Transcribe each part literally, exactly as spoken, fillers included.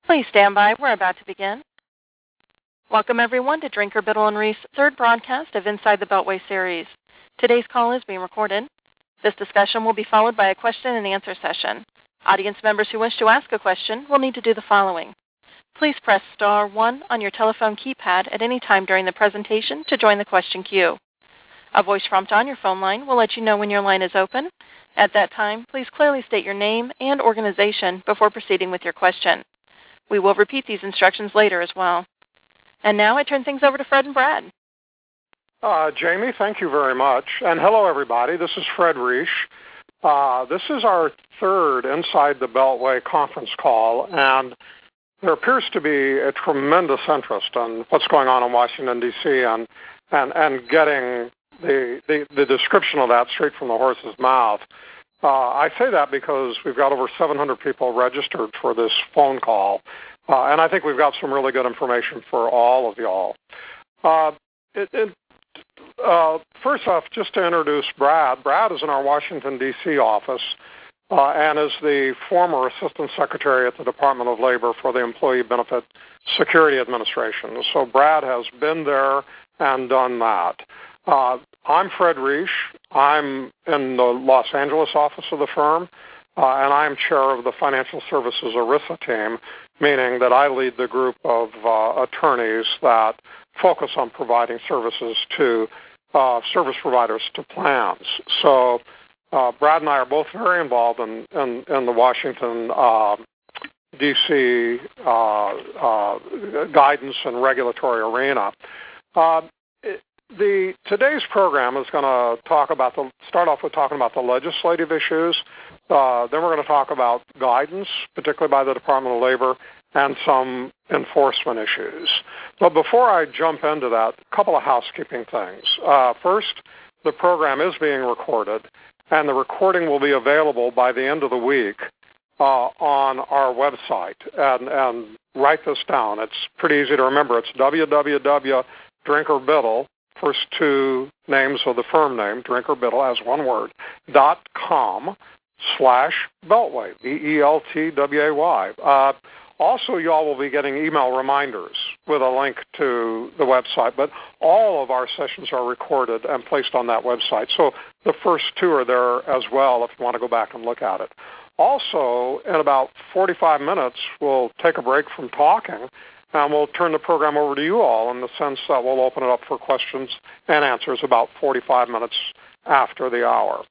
Please stand by. We're about to begin. Welcome, everyone, to Drinker, Biddle, and Reef's third broadcast of Inside the Beltway series. Today's call is being recorded. This discussion will be followed by a question and answer session. Audience members who wish to ask a question will need to do the following. Please press star one on your telephone keypad at any time during the presentation to join the question queue. A voice prompt on your phone line will let you know when your line is open. At that time, please clearly state your name and organization before proceeding with your question. We will repeat these instructions later as well. And now I turn things over to Fred and Brad. Uh, Jamie, thank you very much. And hello, everybody. This is Fred Reish. Uh, this is our third Inside the Beltway conference call, and there appears to be a tremendous interest in what's going on in Washington, D C, and, and, and getting the, the, the description of that straight from the horse's mouth. Uh, I say that because we've got over seven hundred people registered for this phone call, uh, and I think we've got some really good information for all of y'all. Uh, it, it, uh, first off, just to introduce Brad. Brad is in our Washington, D C office uh, and is the former Assistant Secretary at the Department of Labor for the Employee Benefit Security Administration. So Brad has been there and done that. Uh, I'm Fred Reish. I'm in the Los Angeles office of the firm, uh, and I'm chair of the Financial Services ERISA team, meaning that I lead the group of uh, attorneys that focus on providing services to uh, service providers to plans. So uh, Brad and I are both very involved in, in, in the Washington, uh, D C uh, uh, guidance and regulatory arena. Uh, it, The today's program is going to talk about the start off with talking about the legislative issues. Uh, then we're going to talk about guidance, particularly by the Department of Labor, and some enforcement issues. But before I jump into that, a couple of housekeeping things. Uh, first, the program is being recorded, and the recording will be available by the end of the week uh, on our website. And, and write this down. It's pretty easy to remember. It's w w w dot drinker biddle. First two names of the firm name, Drinker Biddle, as one word, dot com slash Beltway, B E L T W A Y. Uh, also, you all will be getting email reminders with a link to the website, but all of our sessions are recorded and placed on that website. So the first two are there as well if you want to go back and look at it. Also, in about forty-five minutes, we'll take a break from talking, and we'll turn the program over to you all in the sense that we'll open it up for questions and answers about forty-five minutes after the hour.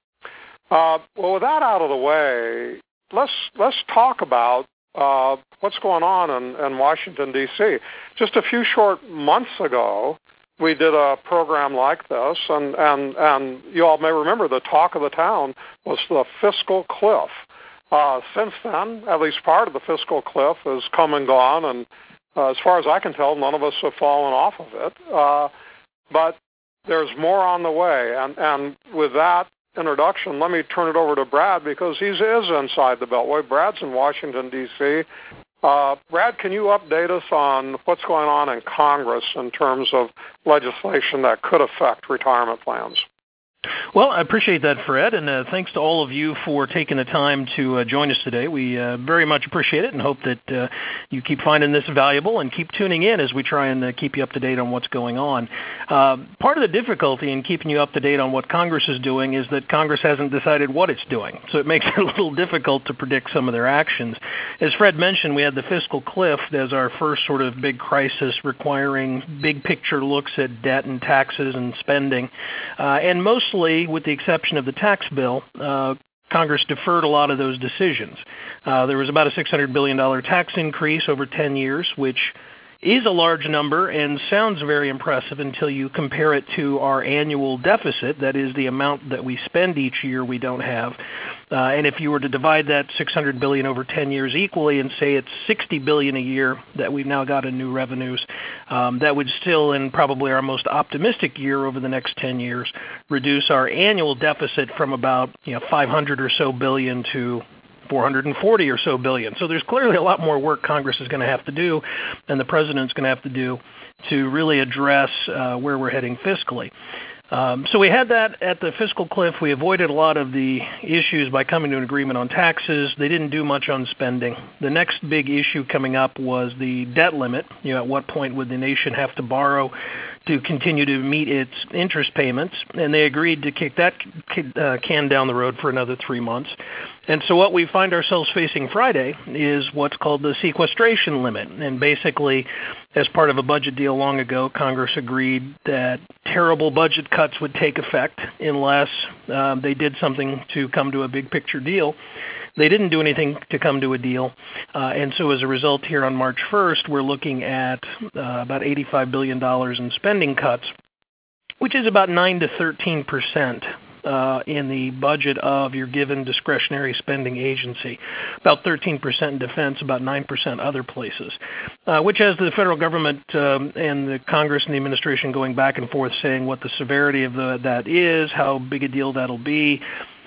Uh, well, with that out of the way, let's let's talk about uh, what's going on in, in Washington, D C. Just a few short months ago, we did a program like this, and, and, and you all may remember the talk of the town was the fiscal cliff. Uh, since then, at least part of the fiscal cliff has come and gone, and Uh, as far as I can tell, none of us have fallen off of it. Uh, but there's more on the way. And, and with that introduction, let me turn it over to Brad because he is inside the Beltway. Brad's in Washington, D C. Uh, Brad, can you update us on what's going on in Congress in terms of legislation that could affect retirement plans? Well, I appreciate that, Fred, and uh, thanks to all of you for taking the time to uh, join us today. We uh, very much appreciate it and hope that uh, you keep finding this valuable and keep tuning in as we try and uh, keep you up to date on what's going on. Uh, part of the difficulty in keeping you up to date on what Congress is doing is that Congress hasn't decided what it's doing, so it makes it a little difficult to predict some of their actions. As Fred mentioned, we had the fiscal cliff as our first sort of big crisis requiring big picture looks at debt and taxes and spending, uh, and mostly with the exception of the tax bill, uh, Congress deferred a lot of those decisions. Uh, there was about a six hundred billion dollars tax increase over ten years, which is a large number and sounds very impressive until you compare it to our annual deficit, that is the amount that we spend each year we don't have. Uh, and if you were to divide that six hundred billion dollars over ten years equally and say it's sixty billion dollars a year that we've now got in new revenues, um, that would still, in probably our most optimistic year over the next ten years, reduce our annual deficit from about you know five hundred or so billion to four hundred forty or so billion. So there's clearly a lot more work Congress is going to have to do and the president's going to have to do to really address uh, where we're heading fiscally. Um, so we had that at the fiscal cliff. We avoided a lot of the issues by coming to an agreement on taxes. They didn't do much on spending. The next big issue coming up was the debt limit. You know, at what point would the nation have to borrow to continue to meet its interest payments? And they agreed to kick that uh, can down the road for another three months. And so what we find ourselves facing Friday is what's called the sequestration limit. And basically, as part of a budget deal long ago, Congress agreed that terrible budget cuts would take effect unless uh, they did something to come to a big picture deal. They didn't do anything to come to a deal, uh, and so as a result here on March first, we're looking at uh, about eighty-five billion dollars in spending cuts, which is about nine to thirteen percent uh, in the budget of your given discretionary spending agency, about thirteen percent in defense, about nine percent other places, uh, which has the federal government um, and the Congress and the administration going back and forth saying what the severity of the, that is, how big a deal that'll be.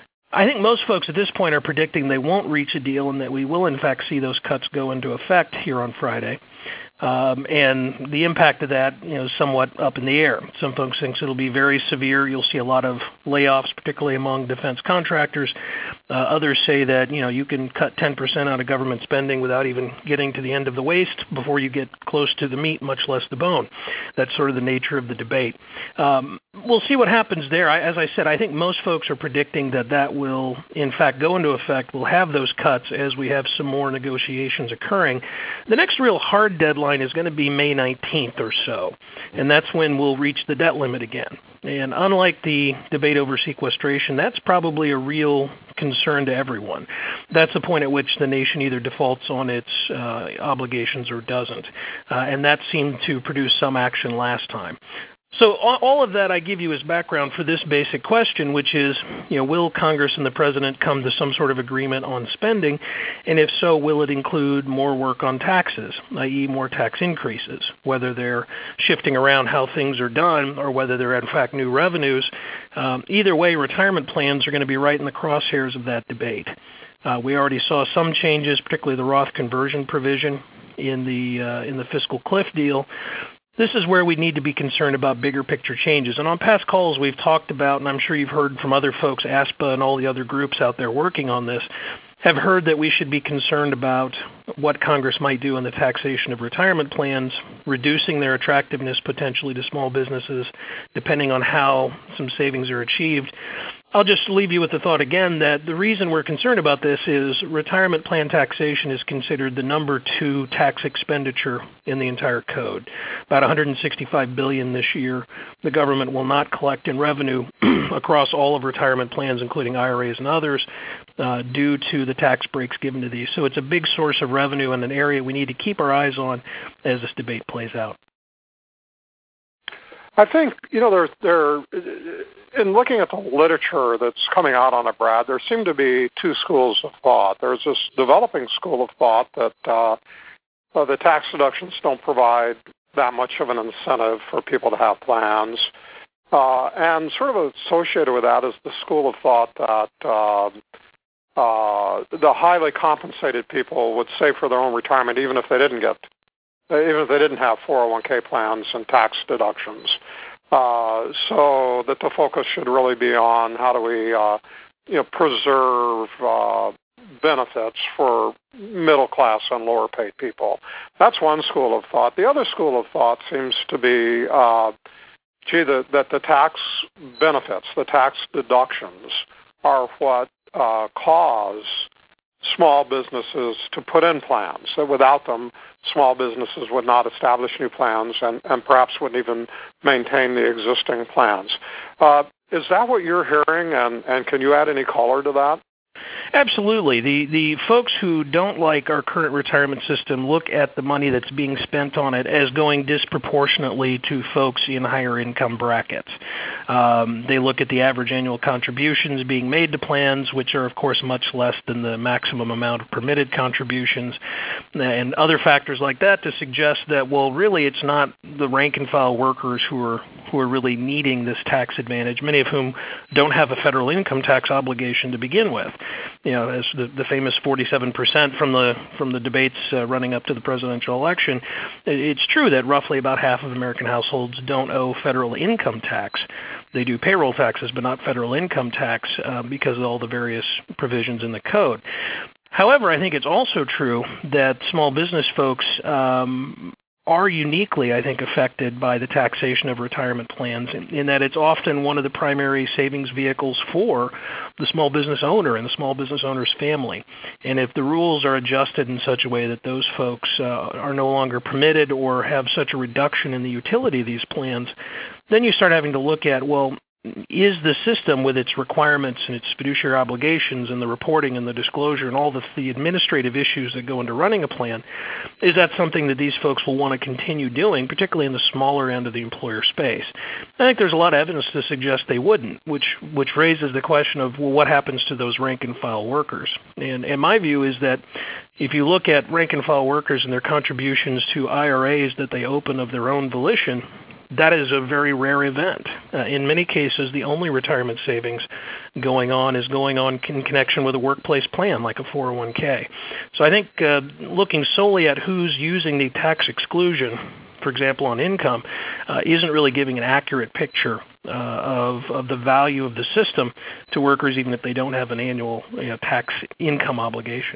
I think most folks at this point are predicting they won't reach a deal and that we will in fact see those cuts go into effect here on Friday. Um, and the impact of that, you know, is somewhat up in the air. Some folks think it'll be very severe. You'll see a lot of layoffs, particularly among defense contractors. Uh, others say that, you know, you can cut ten percent out of government spending without even getting to the end of the waste before you get close to the meat, much less the bone. That's sort of the nature of the debate. Um, we'll see what happens there. I, as I said, I think most folks are predicting that that will, in fact, go into effect. We'll have those cuts as we have some more negotiations occurring. The next real hard deadline is going to be May nineteenth or so, and that's when we'll reach the debt limit again. And unlike the debate over sequestration, that's probably a real concern to everyone. That's the point at which the nation either defaults on its uh, obligations or doesn't, uh, and that seemed to produce some action last time. So all of that I give you as background for this basic question, which is, you know, will Congress and the President come to some sort of agreement on spending? And if so, will it include more work on taxes, that is more tax increases, whether they're shifting around how things are done or whether they're in fact new revenues? Um, either way, retirement plans are going to be right in the crosshairs of that debate. Uh, we already saw some changes, particularly the Roth conversion provision in the uh, in the fiscal cliff deal. This is where we need to be concerned about bigger picture changes. And on past calls we've talked about, and I'm sure you've heard from other folks, ASPA and all the other groups out there working on this, have heard that we should be concerned about what Congress might do in the taxation of retirement plans, reducing their attractiveness potentially to small businesses, depending on how some savings are achieved. I'll just leave you with the thought again that the reason we're concerned about this is retirement plan taxation is considered the number two tax expenditure in the entire code. About one hundred sixty-five billion dollars this year. The government will not collect in revenue across all of retirement plans, including I R As and others, uh, due to the tax breaks given to these. So it's a big source of revenue and an area we need to keep our eyes on as this debate plays out. I think, you know, there, there, in looking at the literature that's coming out on it, Brad, there seem to be two schools of thought. There's this developing school of thought that uh, uh, the tax deductions don't provide that much of an incentive for people to have plans. Uh, and sort of associated with that is the school of thought that uh, uh, the highly compensated people would save for their own retirement even if they didn't get even if they didn't have four oh one k plans and tax deductions. Uh, so that the focus should really be on how do we uh, you know, preserve uh, benefits for middle-class and lower-paid people. That's one school of thought. The other school of thought seems to be, uh, gee, the, that the tax benefits, the tax deductions, are what uh, cause small businesses to put in plans. So without them, small businesses would not establish new plans and, and perhaps wouldn't even maintain the existing plans. Uh, is that what you're hearing, and, and can you add any color to that? Absolutely. The the folks who don't like our current retirement system look at the money that's being spent on it as going disproportionately to folks in higher income brackets. Um, they look at the average annual contributions being made to plans, which are, of course, much less than the maximum amount of permitted contributions, and other factors like that to suggest that, well, really it's not the rank-and-file workers who are who are really needing this tax advantage, many of whom don't have a federal income tax obligation to begin with. you know, as the, the famous forty-seven percent from the from the debates uh, running up to the presidential election, it's true that roughly about half of American households don't owe federal income tax. They do payroll taxes, but not federal income tax uh, because of all the various provisions in the code. However, I think it's also true that small business folks um, are uniquely, I think, affected by the taxation of retirement plans in, in that it's often one of the primary savings vehicles for the small business owner and the small business owner's family. And if the rules are adjusted in such a way that those folks uh, are no longer permitted or have such a reduction in the utility of these plans, then you start having to look at, well, is the system with its requirements and its fiduciary obligations and the reporting and the disclosure and all the, the administrative issues that go into running a plan, is that something that these folks will want to continue doing, particularly in the smaller end of the employer space? I think there's a lot of evidence to suggest they wouldn't, which which raises the question of, well, what happens to those rank-and-file workers? And, and my view is that if you look at rank-and-file workers and their contributions to I R As that they open of their own volition, that is a very rare event. Uh, in many cases, the only retirement savings going on is going on in connection with a workplace plan like a four oh one k. So I think uh, looking solely at who's using the tax exclusion, for example, on income, uh, isn't really giving an accurate picture uh, of, of the value of the system to workers, even if they don't have an annual you know, tax income obligation.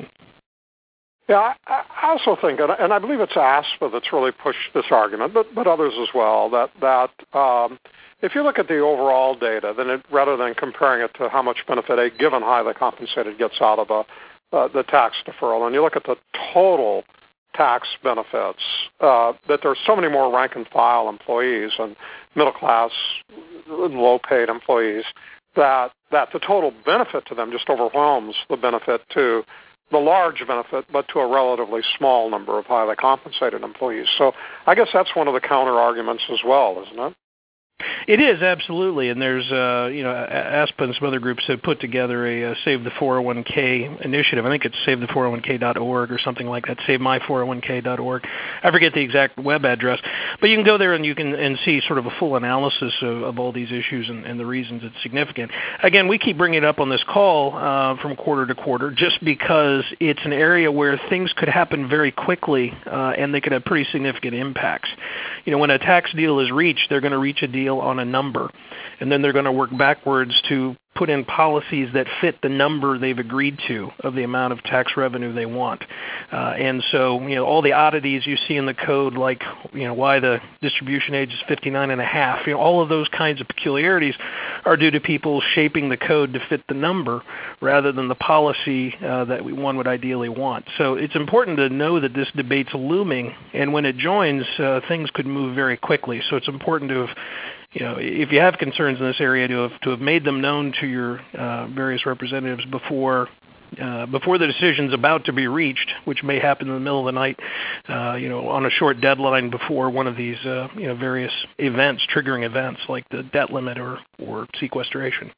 Yeah, I, I also think, and I believe it's ASPA that's really pushed this argument, but, but others as well, that, that um, if you look at the overall data, then it, rather than comparing it to how much benefit a given highly compensated gets out of a, uh, the tax deferral, and you look at the total tax benefits, uh, that there's so many more rank-and-file employees and middle-class, low-paid employees, that, that the total benefit to them just overwhelms the benefit to the large benefit, but to a relatively small number of highly compensated employees. So I guess that's one of the counter-arguments as well, isn't it? It is, absolutely, and there's, uh, you know, ASPA and some other groups have put together a uh, Save the four oh one k initiative. I think it's save the four oh one k dot org or something like that, save my four oh one k dot org. I forget the exact web address, but you can go there and you can and see sort of a full analysis of, of all these issues and, and the reasons it's significant. Again, we keep bringing it up on this call uh, from quarter to quarter just because it's an area where things could happen very quickly uh, and they could have pretty significant impacts. You know, when a tax deal is reached, they're going to reach a deal on a number, and then they're going to work backwards to put in policies that fit the number they've agreed to of the amount of tax revenue they want. Uh, and so, you know, all the oddities you see in the code, like, you know, why the distribution age is fifty-nine and a half, you know, all of those kinds of peculiarities are due to people shaping the code to fit the number rather than the policy uh, that we, one would ideally want. So it's important to know that this debate's looming, and when it joins, uh, things could move very quickly. So it's important to have You know, if you have concerns in this area, to have to have made them known to your uh, various representatives before uh, before the decision's about to be reached, which may happen in the middle of the night, uh, you know, on a short deadline before one of these uh, you know various events, triggering events like the debt limit or or sequestration.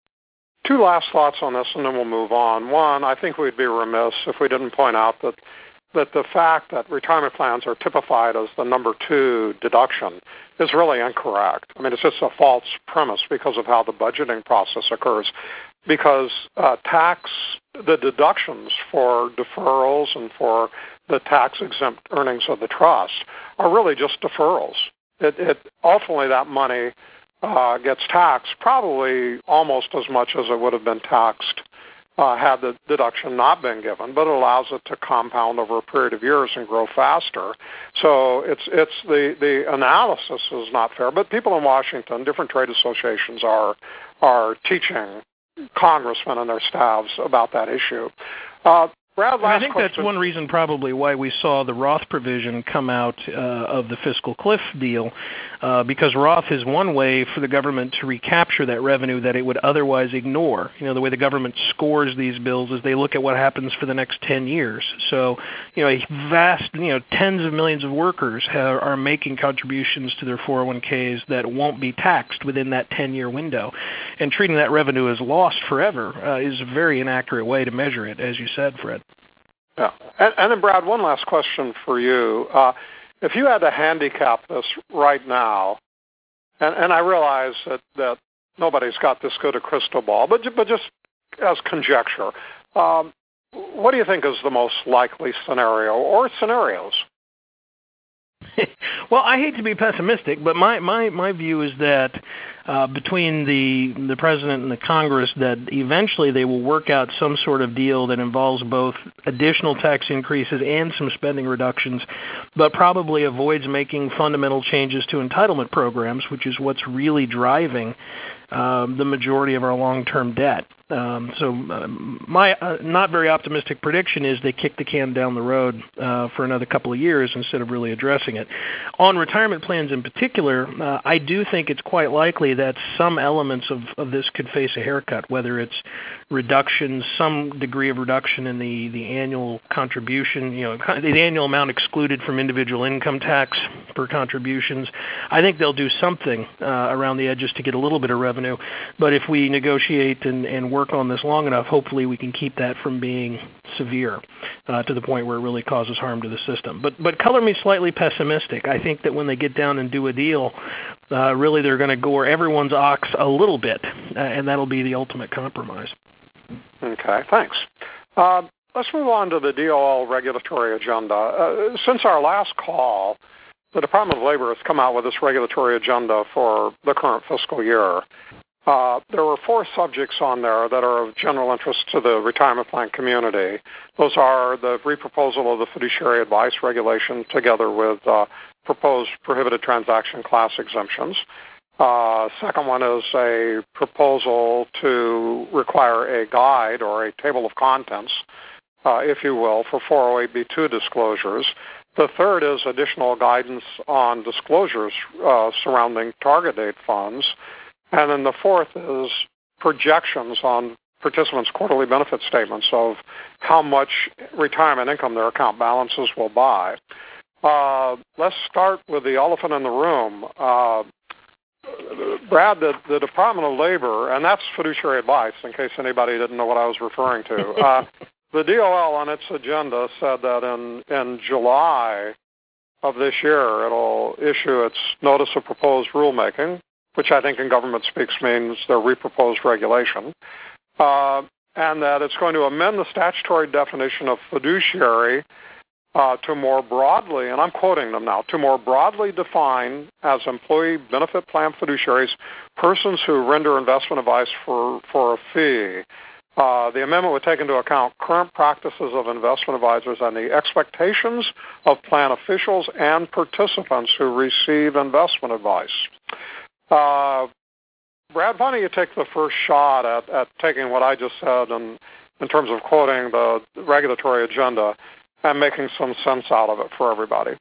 Two last thoughts on this, and then we'll move on. One, I think we'd be remiss if we didn't point out that that the fact that retirement plans are typified as the number two deduction is really incorrect. I mean, it's just a false premise because of how the budgeting process occurs. Because uh, tax, the deductions for deferrals and for the tax-exempt earnings of the trust are really just deferrals. It, it ultimately, that money uh, gets taxed probably almost as much as it would have been taxed Uh, had the deduction not been given, but it allows it to compound over a period of years and grow faster. So it's it's the, the analysis is not fair, but people in Washington, different trade associations are are teaching congressmen and their staffs about that issue. Uh, Brad, last I think question. That's one reason probably why we saw the Roth provision come out uh, of the fiscal cliff deal, uh, because Roth is one way for the government to recapture that revenue that it would otherwise ignore. You know, the way the government scores these bills is they look at what happens for the next ten years. So, you know, a vast, you know, tens of millions of workers have, are making contributions to their four oh one k's that won't be taxed within that ten-year window. And treating that revenue as lost forever uh, is a very inaccurate way to measure it, as you said, Fred. Yeah. And, and then, Brad, one last question for you. Uh, if you had to handicap this right now, and, and I realize that, that nobody's got this good a crystal ball, but, but just as conjecture. Um, what do you think is the most likely scenario or scenarios? Well, I hate to be pessimistic, but my, my, my view is that uh, between the the president and the Congress, that eventually they will work out some sort of deal that involves both additional tax increases and some spending reductions, but probably avoids making fundamental changes to entitlement programs, which is what's really driving um, the majority of our long-term debt. Um, so uh, my uh, not very optimistic prediction is they kick the can down the road uh, for another couple of years instead of really addressing it. On retirement plans in particular, uh, I do think it's quite likely that some elements of, of this could face a haircut, whether it's reductions, some degree of reduction in the, the annual contribution, you know, the annual amount excluded from individual income tax for contributions. I think they'll do something uh, around the edges to get a little bit of revenue, but if we negotiate and, and work on this long enough, hopefully we can keep that from being severe uh, to the point where it really causes harm to the system. But but color me slightly pessimistic. I think that when they get down and do a deal, uh, really they're going to gore everyone's ox a little bit, uh, and that'll be the ultimate compromise. Okay, thanks. Uh, let's move on to the D O L regulatory agenda. Uh, since our last call, the Department of Labor has come out with this regulatory agenda for the current fiscal year. Uh, there were four subjects on there that are of general interest to the retirement plan community. Those are the reproposal of the fiduciary advice regulation together with uh, proposed prohibited transaction class exemptions. Uh, second one is a proposal to require a guide or a table of contents, uh, if you will, for four oh eight B two disclosures. The third is additional guidance on disclosures uh, surrounding target date funds. And then the fourth is projections on participants' quarterly benefit statements of how much retirement income their account balances will buy. Uh, let's start with the elephant in the room. Uh, Brad, the, the Department of Labor, and that's fiduciary advice in case anybody didn't know what I was referring to. Uh, the D O L on its agenda said that in, in July of this year it'll issue its notice of proposed rulemaking, which I think in government speaks means their reproposed regulation, uh, and that it's going to amend the statutory definition of fiduciary uh, to more broadly, and I'm quoting them now, to more broadly define as employee benefit plan fiduciaries persons who render investment advice for, for a fee. Uh, the amendment would take into account current practices of investment advisors and the expectations of plan officials and participants who receive investment advice. Uh, Brad, why don't you take the first shot at, at taking what I just said and, in terms of quoting the regulatory agenda and making some sense out of it for everybody?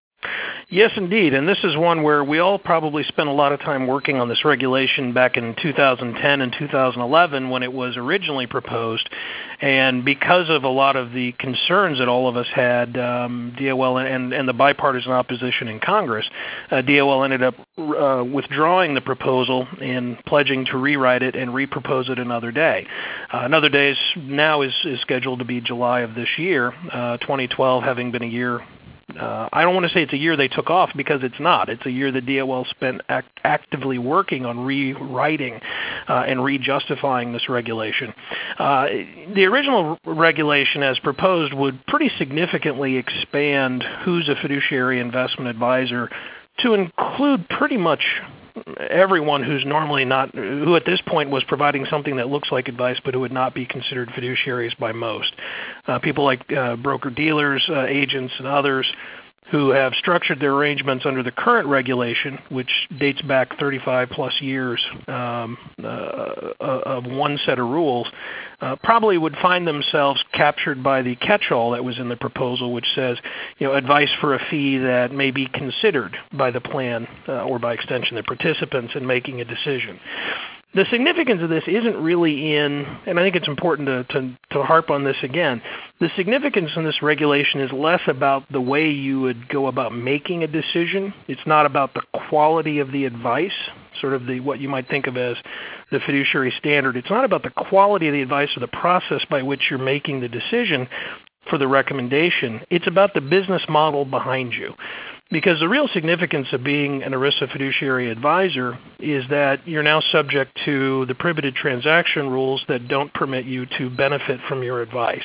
Yes, indeed, and this is one where we all probably spent a lot of time working on this regulation back in two thousand ten and two thousand eleven when it was originally proposed, and because of a lot of the concerns that all of us had, um, D O L and, and the bipartisan opposition in Congress, uh, D O L ended up uh, withdrawing the proposal and pledging to rewrite it and repropose it another day. Uh, another day is now is, is scheduled to be July of this year, uh, twenty twelve having been a year. Uh, I don't want to say it's a year they took off because it's not. It's a year that D O L spent act actively working on rewriting uh, and re-justifying this regulation. Uh, the original regulation as proposed would pretty significantly expand who's a fiduciary investment advisor to include pretty much everyone who's normally not, who at this point was providing something that looks like advice but who would not be considered fiduciaries by most. Uh, people like uh, broker-dealers, uh, agents, and others who have structured their arrangements under the current regulation, which dates back thirty-five plus years um, uh, of one set of rules, uh, probably would find themselves captured by the catch-all that was in the proposal, which says, you know, advice for a fee that may be considered by the plan uh, or by extension the participants in making a decision. The significance of this isn't really in, and I think it's important to, to, to harp on this again, the significance in this regulation is less about the way you would go about making a decision. It's not about the quality of the advice, sort of the what you might think of as the fiduciary standard. It's not about the quality of the advice or the process by which you're making the decision for the recommendation. It's about the business model behind you. Because the real significance of being an ERISA fiduciary advisor is that you're now subject to the prohibited transaction rules that don't permit you to benefit from your advice.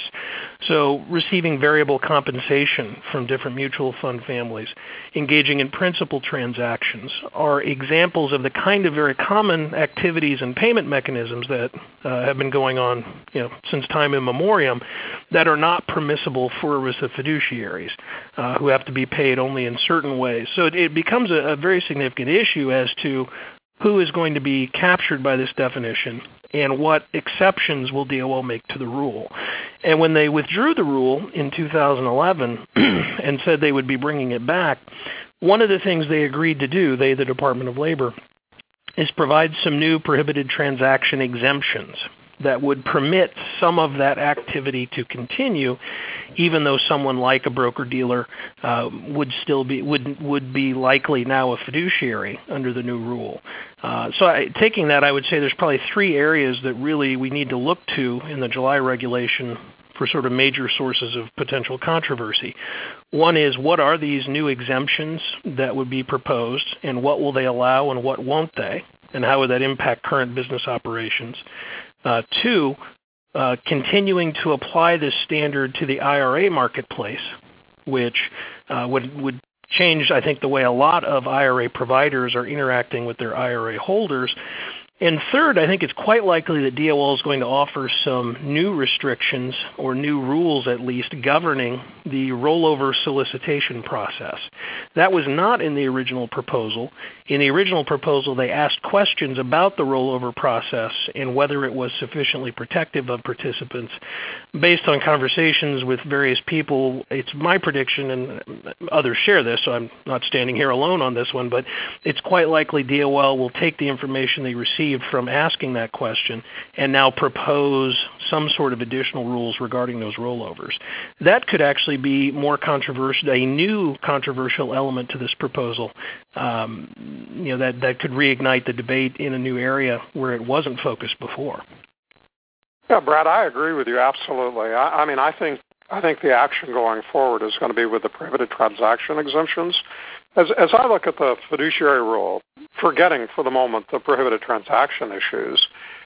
So receiving variable compensation from different mutual fund families, engaging in principal transactions are examples of the kind of very common activities and payment mechanisms that uh, have been going on, you know, since time immemorial that are not permissible for ERISA fiduciaries uh, who have to be paid only in certain ways. So it, it becomes a, a very significant issue as to who is going to be captured by this definition and what exceptions will D O L make to the rule. And when they withdrew the rule in two thousand eleven and said they would be bringing it back, one of the things they agreed to do, they, the Department of Labor, is provide some new prohibited transaction exemptions that would permit some of that activity to continue, even though someone like a broker-dealer uh, would still be would would be likely now a fiduciary under the new rule. Uh, so I, taking that, I would say there's probably three areas that really we need to look to in the July regulation for sort of major sources of potential controversy. One is, what are these new exemptions that would be proposed, and what will they allow and what won't they, and how would that impact current business operations? Uh, two, uh, continuing to apply this standard to the I R A marketplace, which uh, would, would change, I think, the way a lot of I R A providers are interacting with their I R A holders. And third, I think it's quite likely that D O L is going to offer some new restrictions, or new rules at least, governing the rollover solicitation process. That was not in the original proposal. In the original proposal, they asked questions about the rollover process and whether it was sufficiently protective of participants. Based on conversations with various people, it's my prediction, and others share this, so I'm not standing here alone on this one, but it's quite likely D O L will take the information they received from asking that question and now propose some sort of additional rules regarding those rollovers. That could actually be more controversial, a new controversial element to this proposal. Um, you know, that, that could reignite the debate in a new area where it wasn't focused before. Yeah, Brad, I agree with you absolutely. I, I mean, I think I think the action going forward is going to be with the prohibited transaction exemptions. As, as I look at the fiduciary rule, forgetting for the moment the prohibited transaction issues,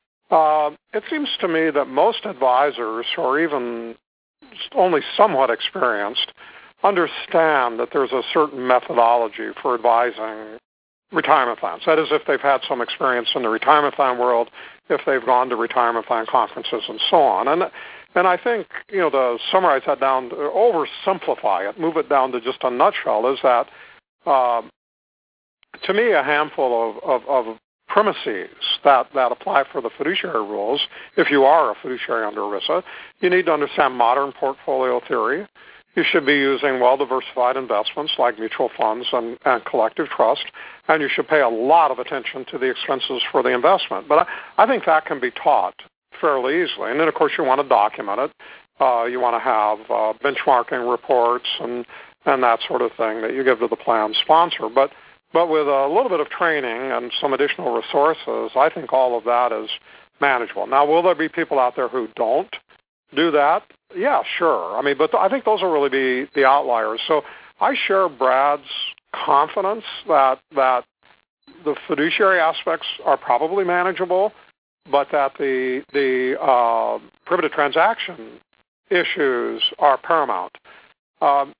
uh, it seems to me that most advisors, or even only somewhat experienced, understand that there's a certain methodology for advising retirement plans. That is, if they've had some experience in the retirement plan world, if they've gone to retirement plan conferences and so on. And and I think, you know, to summarize that down, oversimplify it, move it down to just a nutshell, is that uh, to me a handful of, of, of premises that, that apply for the fiduciary rules, if you are a fiduciary under ERISA, you need to understand modern portfolio theory. You should be using well-diversified investments like mutual funds and, and collective trust, and you should pay a lot of attention to the expenses for the investment. But I, I think that can be taught fairly easily. And then, of course, you want to document it. Uh, you want to have uh, benchmarking reports and, and that sort of thing that you give to the plan sponsor. But, but with a little bit of training and some additional resources, I think all of that is manageable. Now, will there be people out there who don't do that? Yeah, sure. I mean, but I think those will really be the outliers. So I share Brad's confidence that that the fiduciary aspects are probably manageable, but that the the uh, prohibited transaction issues are paramount. Um,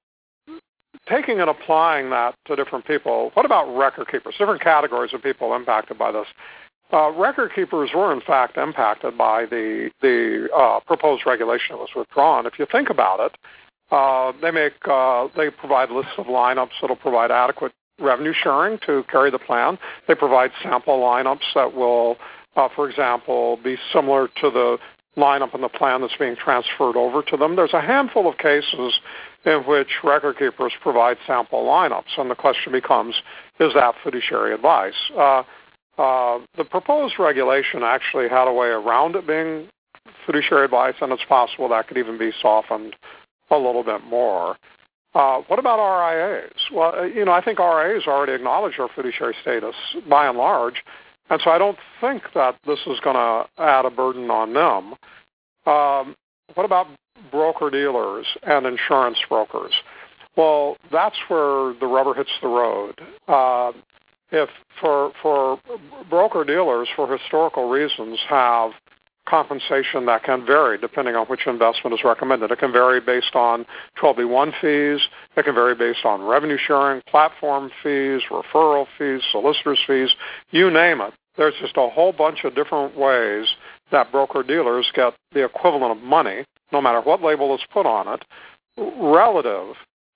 taking and applying that to different people, what about record keepers? Different categories of people impacted by this. Uh, record keepers were, in fact, impacted by the the uh, proposed regulation that was withdrawn. If you think about it, uh, they make uh, they provide lists of lineups that will provide adequate revenue sharing to carry the plan. They provide sample lineups that will, uh, for example, be similar to the lineup in the plan that's being transferred over to them. There's a handful of cases in which record keepers provide sample lineups, and the question becomes, is that fiduciary advice? Uh, Uh, the proposed regulation actually had a way around it being fiduciary advice, and it's possible that could even be softened a little bit more. Uh, what about R I As? Well, you know, I think R I As already acknowledge their fiduciary status by and large, and so I don't think that this is going to add a burden on them. Um, what about broker-dealers and insurance brokers? Well, that's where the rubber hits the road. Uh, if for for broker-dealers, for historical reasons, have compensation that can vary depending on which investment is recommended. It can vary based on twelve B one fees. It can vary based on revenue sharing, platform fees, referral fees, solicitor's fees, you name it. There's just a whole bunch of different ways that broker-dealers get the equivalent of money, no matter what label is put on it, relative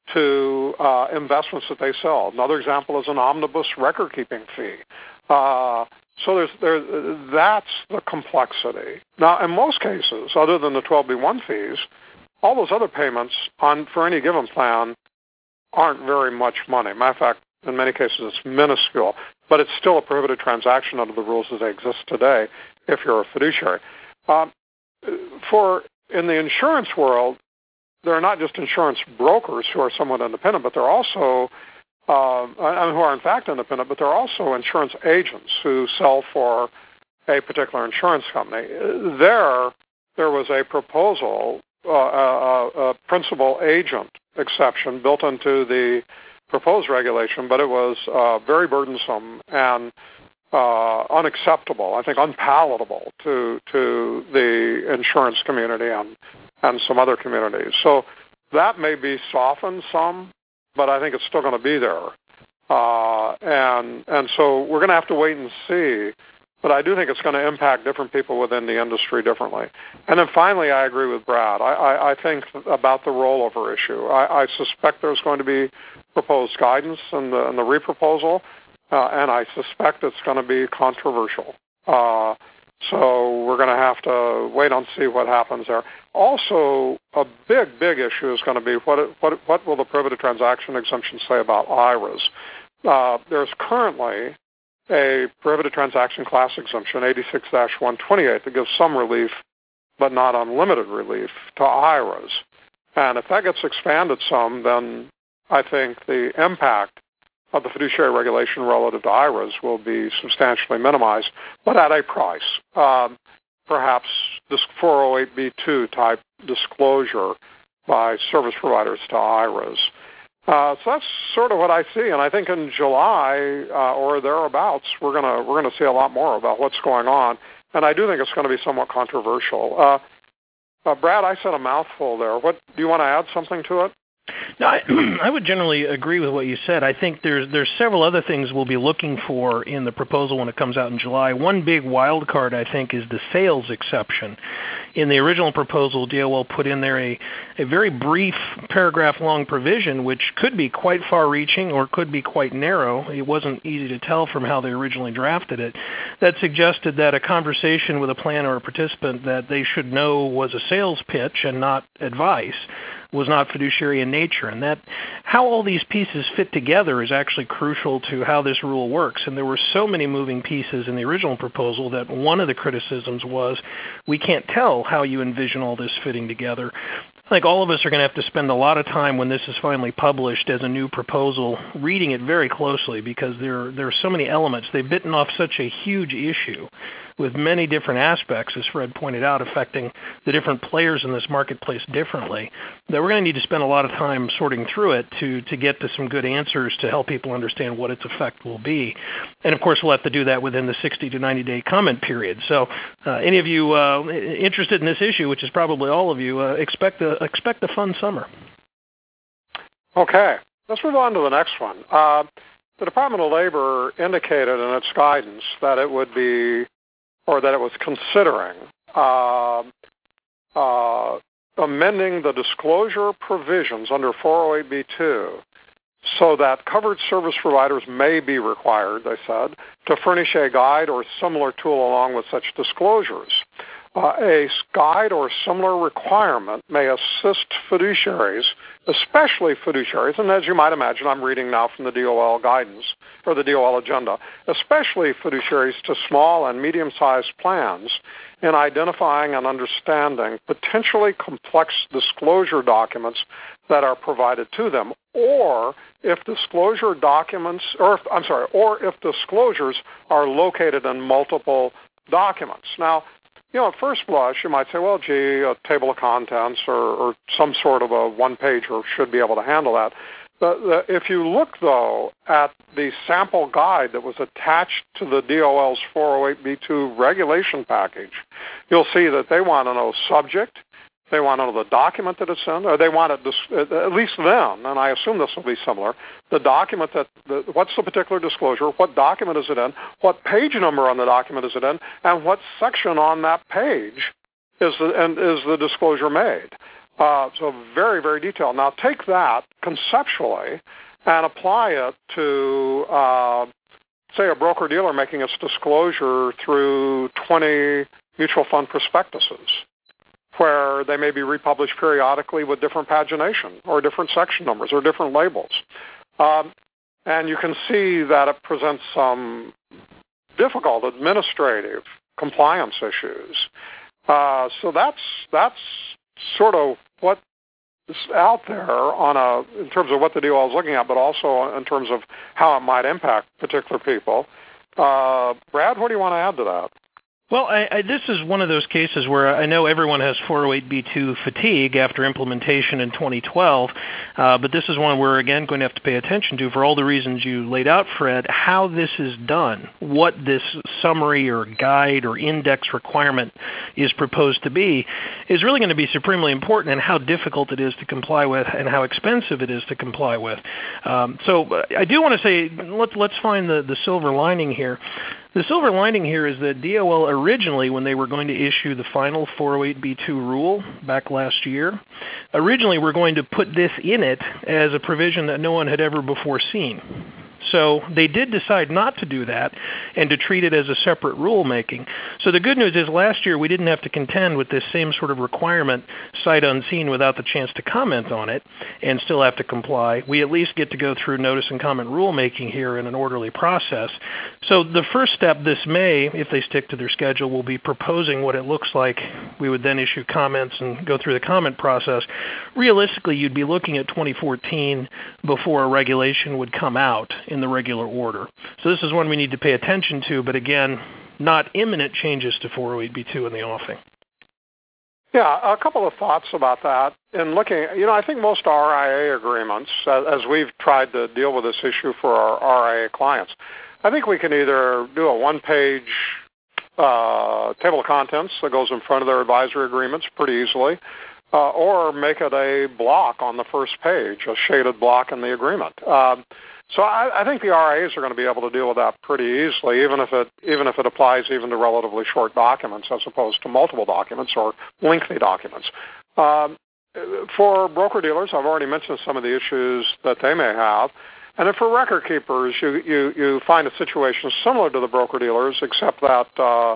to uh, investments that they sell. Another example is an omnibus record-keeping fee. Uh, so there's, there, that's the complexity. Now, in most cases, other than the twelve B one fees, all those other payments on for any given plan aren't very much money. Matter of fact, in many cases, it's minuscule, but it's still a prohibited transaction under the rules as they exist today if you're a fiduciary. Um, for in the insurance world, there are not just insurance brokers who are somewhat independent, but they're also, uh, I mean, who are in fact independent, but they're also insurance agents who sell for a particular insurance company. There, there was a proposal, uh, a, a principal agent exception built into the proposed regulation, but it was uh, very burdensome and uh, unacceptable, I think unpalatable to to the insurance community and and some other communities. So that may be softened some, but I think it's still going to be there. Uh, and and so we're going to have to wait and see. But I do think it's going to impact different people within the industry differently. And then finally, I agree with Brad. I, I, I think about the rollover issue. I, I suspect there's going to be proposed guidance in the, in the reproposal, uh, and I suspect it's going to be controversial. Uh, so we're going to have to wait and see what happens there. Also, a big, big issue is going to be what what what will the prohibited transaction exemption say about I R As? Uh, there's currently a prohibited transaction class exemption, eighty-six dash one twenty-eight, that gives some relief, but not unlimited relief, to I R As. And if that gets expanded some, then I think the impact of the fiduciary regulation relative to I R As will be substantially minimized, but at a price. Um, perhaps this four oh eight B two type disclosure by service providers to I R As. Uh, so that's sort of what I see, and I think in July uh, or thereabouts, we're gonna we're gonna see a lot more about what's going on, and I do think it's going to be somewhat controversial. Uh, uh, Brad, I said a mouthful there. What do you want to add something to it? No, I, I would generally agree with what you said. I think there's there's several other things we'll be looking for in the proposal when it comes out in July. One big wild card, I think, is the sales exception. In the original proposal, D O L put in there a, a very brief paragraph-long provision, which could be quite far-reaching or could be quite narrow. It wasn't easy to tell from how they originally drafted it. That suggested that a conversation with a plan or a participant that they should know was a sales pitch and not advice was not fiduciary in nature, and that how all these pieces fit together is actually crucial to how this rule works. And there were so many moving pieces in the original proposal that one of the criticisms was we can't tell how you envision all this fitting together. I think all of us are going to have to spend a lot of time when this is finally published as a new proposal reading it very closely, because there, there are so many elements. They've bitten off such a huge issue with many different aspects, as Fred pointed out, affecting the different players in this marketplace differently, that we're going to need to spend a lot of time sorting through it to, to get to some good answers to help people understand what its effect will be. And, of course, we'll have to do that within the sixty to ninety day comment period. So uh, any of you uh, interested in this issue, which is probably all of you, uh, expect, a, expect a fun summer. Okay. Let's move on to the next one. Uh, the Department of Labor indicated in its guidance that it would be or that it was considering uh, uh, amending the disclosure provisions under four oh eight B two so that covered service providers may be required, they said, to furnish a guide or similar tool along with such disclosures. Uh, a guide or similar requirement may assist fiduciaries, especially fiduciaries, and as you might imagine, I'm reading now from the D O L guidance, or the D O L agenda, especially fiduciaries to small and medium-sized plans in identifying and understanding potentially complex disclosure documents that are provided to them, or if disclosure documents, or if, I'm sorry, or if disclosures are located in multiple documents. Now, you know, at first blush, you might say, well, gee, a table of contents or, or some sort of a one-pager should be able to handle that. The, the, if you look, though, at the sample guide that was attached to the D O L's four oh eight B two regulation package, you'll see that they want to know subject, they want to know the document that it's in, or they want it, at least then, and I assume this will be similar, the document that, the, what's the particular disclosure, what document is it in, what page number on the document is it in, and what section on that page is the, and is the disclosure made. Uh, so very, very detailed. Now take that conceptually and apply it to, uh, say, a broker-dealer making its disclosure through twenty mutual fund prospectuses, where they may be republished periodically with different pagination or different section numbers or different labels. Um, and you can see that it presents some difficult administrative compliance issues. Uh, so that's that's sort of what is out there on a in terms of what the D O L is looking at, but also in terms of how it might impact particular people. Uh, Brad, what do you want to add to that? Well, I, I, this is one of those cases where I know everyone has four oh eight B two fatigue after implementation in twenty twelve, uh, but this is one we're, again, going to have to pay attention to for all the reasons you laid out, Fred. How this is done, what this summary or guide or index requirement is proposed to be, is really going to be supremely important, and how difficult it is to comply with and how expensive it is to comply with. Um, so uh, I do want to say, let's, let's find the, the silver lining here. The silver lining here is that D O L originally, when they were going to issue the final four oh eight B two rule back last year, originally were going to put this in it as a provision that no one had ever before seen. So they did decide not to do that and to treat it as a separate rulemaking. So the good news is last year we didn't have to contend with this same sort of requirement sight unseen without the chance to comment on it and still have to comply. We at least get to go through notice and comment rulemaking here in an orderly process. So the first step this May, if they stick to their schedule, will be proposing what it looks like. We would then issue comments and go through the comment process. Realistically, you'd be looking at twenty fourteen before a regulation would come out in the regular order. So this is one we need to pay attention to, but again, not imminent changes to four oh eight B two in the offing. Yeah, a couple of thoughts about that. In looking, you know, I think most R I A agreements, as we've tried to deal with this issue for our R I A clients, I think we can either do a one-page uh, table of contents that goes in front of their advisory agreements pretty easily, uh, or make it a block on the first page, a shaded block in the agreement. Um, So I, I think the R I As are going to be able to deal with that pretty easily, even if it even if it applies even to relatively short documents as opposed to multiple documents or lengthy documents. Um, for broker-dealers, I've already mentioned some of the issues that they may have. And then for record keepers, you, you, you find a situation similar to the broker-dealers, except that uh,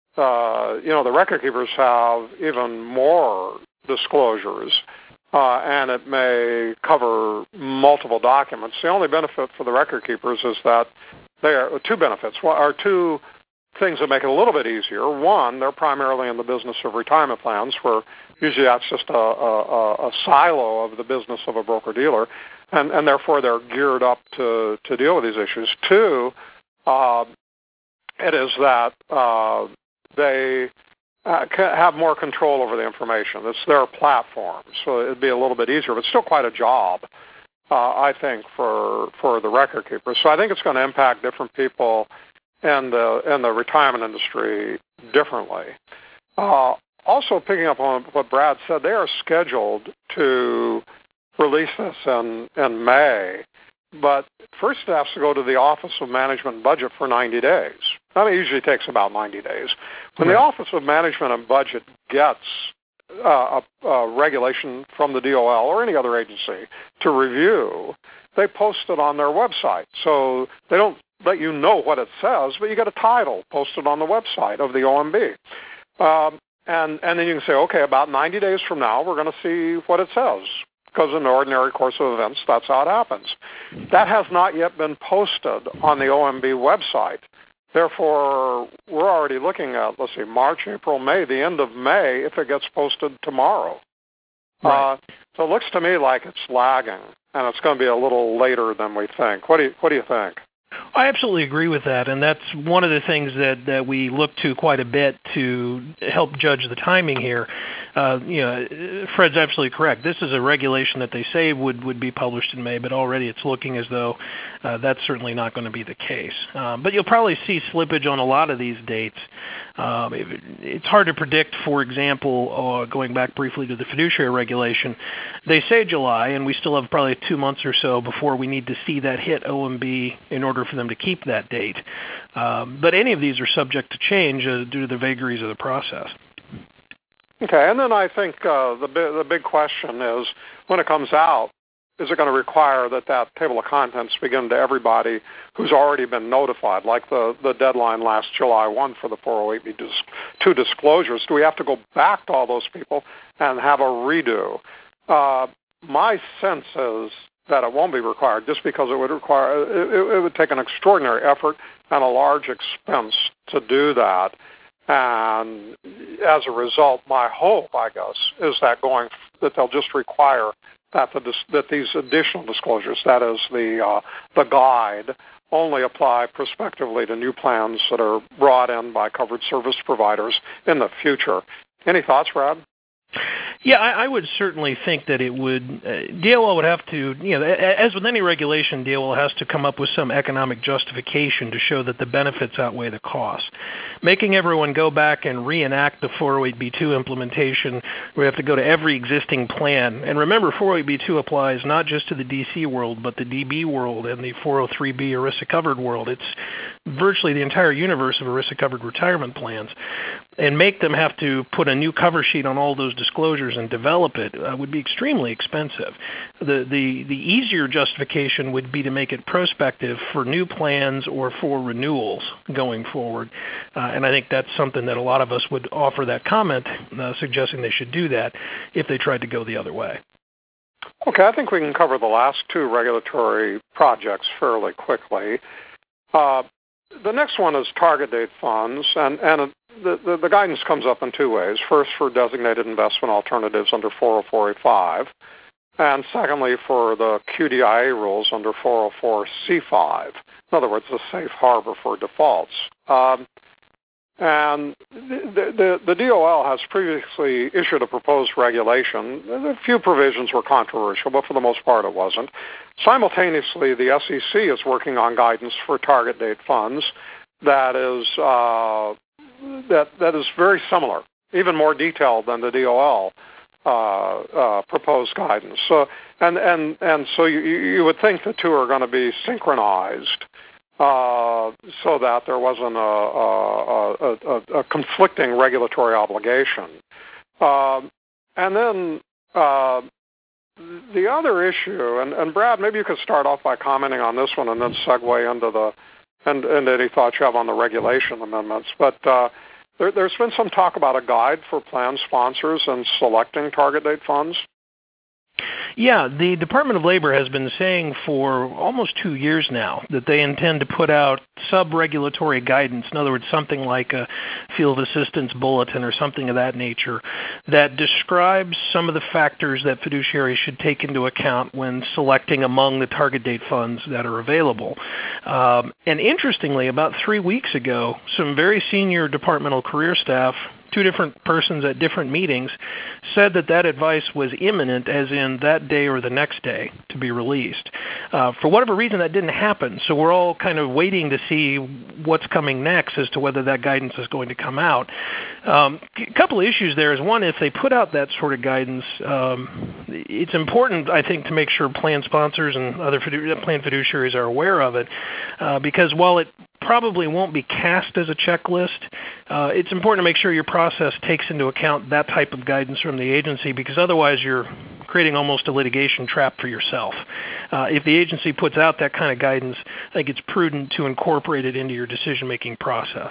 uh, you know the record keepers have even more disclosures. Uh, and it may cover multiple documents. The only benefit for the record keepers is that there are two benefits. One, are two things that make it a little bit easier. One, they're primarily in the business of retirement plans, where usually that's just a, a, a silo of the business of a broker-dealer, and, and therefore they're geared up to, to deal with these issues. Two, uh, it is that uh, they... Uh, have more control over the information. It's their platform, so it'd be a little bit easier, but still quite a job, uh, I think, for for the record keepers. So I think it's going to impact different people in the in the retirement industry differently. Uh, also, picking up on what Brad said, they are scheduled to release this in in May, but first it has to go to the Office of Management and Budget for ninety days. I mean, it usually takes about ninety days. When right. the Office of Management and Budget gets uh, a, a regulation from the D O L or any other agency to review, they post it on their website. So they don't let you know what it says, but you get a title posted on the website of the O M B. Um, and, and then you can say, okay, about ninety days from now, we're going to see what it says. Because in the ordinary course of events, that's how it happens. That has not yet been posted on the O M B website. Therefore, we're already looking at, let's see, March, April, May, the end of May, if it gets posted tomorrow. Right. Uh, so it looks to me like it's lagging, and it's going to be a little later than we think. What do you, what do you think? I absolutely agree with that, and that's one of the things that, that we look to quite a bit to help judge the timing here. Uh, you know, Fred's absolutely correct. This is a regulation that they say would, would be published in May, but already it's looking as though uh, that's certainly not going to be the case. Um, but you'll probably see slippage on a lot of these dates. Um, it, it's hard to predict, for example, uh, going back briefly to the fiduciary regulation, they say July, and we still have probably two months or so before we need to see that hit O M B in order for them to keep that date. Um, but any of these are subject to change uh, due to the vagaries of the process. Okay, and then I think uh, the, bi- the big question is, when it comes out, is it going to require that that table of contents begin to everybody who's already been notified, like the, the deadline last July first for the four oh eight B two disclosures? Do we have to go back to all those people and have a redo? Uh, my sense is that it won't be required, just because it would require it, it would take an extraordinary effort and a large expense to do that. And as a result, my hope, I guess, is that going that they'll just require that the that these additional disclosures, that is the uh, the guide, only apply prospectively to new plans that are brought in by covered service providers in the future. Any thoughts, Brad? Yeah, I, I would certainly think that it would, uh, D O L would have to, you know, as with any regulation, D O L has to come up with some economic justification to show that the benefits outweigh the costs. Making everyone go back and reenact the four oh eight B two implementation, we have to go to every existing plan. And remember, four oh eight B two applies not just to the D C world, but the D B world and the four oh three B ERISA covered world. It's virtually the entire universe of ERISA covered retirement plans. And make them have to put a new cover sheet on all those disclosures and develop it uh, would be extremely expensive. The, the the easier justification would be to make it prospective for new plans or for renewals going forward. Uh, and I think that's something that a lot of us would offer that comment, uh, suggesting they should do that if they tried to go the other way. Okay, I think we can cover the last two regulatory projects fairly quickly. Uh, the next one is target date funds, and, and the, the, the guidance comes up in two ways. First, for designated investment alternatives under four oh four eighty-five, and secondly, for the Q D I A rules under four oh four C five. In other words, the safe harbor for defaults. Um, and the, the, the D O L has previously issued a proposed regulation. A few provisions were controversial, but for the most part it wasn't. Simultaneously, the S E C is working on guidance for target date funds that is uh, that that is very similar, even more detailed than the D O L uh, uh, proposed guidance. So, and and and so you, you would think the two are going to be synchronized, uh, so that there wasn't a, a, a, a conflicting regulatory obligation. Uh, and then uh, the other issue, and, and Brad, maybe you could start off by commenting on this one and then segue into the and, and any thoughts you have on the regulation amendments. But uh, there, there's been some talk about a guide for plan sponsors and selecting target date funds. Yeah, the Department of Labor has been saying for almost two years now that they intend to put out sub-regulatory guidance, in other words, something like a field assistance bulletin or something of that nature, that describes some of the factors that fiduciaries should take into account when selecting among the target date funds that are available. Um, and interestingly, about three weeks ago, some very senior departmental career staff, two different persons at different meetings, said that that advice was imminent, as in that day or the next day, to be released. Uh, for whatever reason, that didn't happen, so we're all kind of waiting to see what's coming next as to whether that guidance is going to come out. Um, a couple of issues there is, one, if they put out that sort of guidance, um, it's important, I think, to make sure plan sponsors and other fidu- plan fiduciaries are aware of it, uh, because while it probably won't be cast as a checklist, uh, it's important to make sure your process takes into account that type of guidance from the agency, because otherwise you're creating almost a litigation trap for yourself. Uh, if the agency puts out that kind of guidance, I think it's prudent to incorporate it into your decision-making process.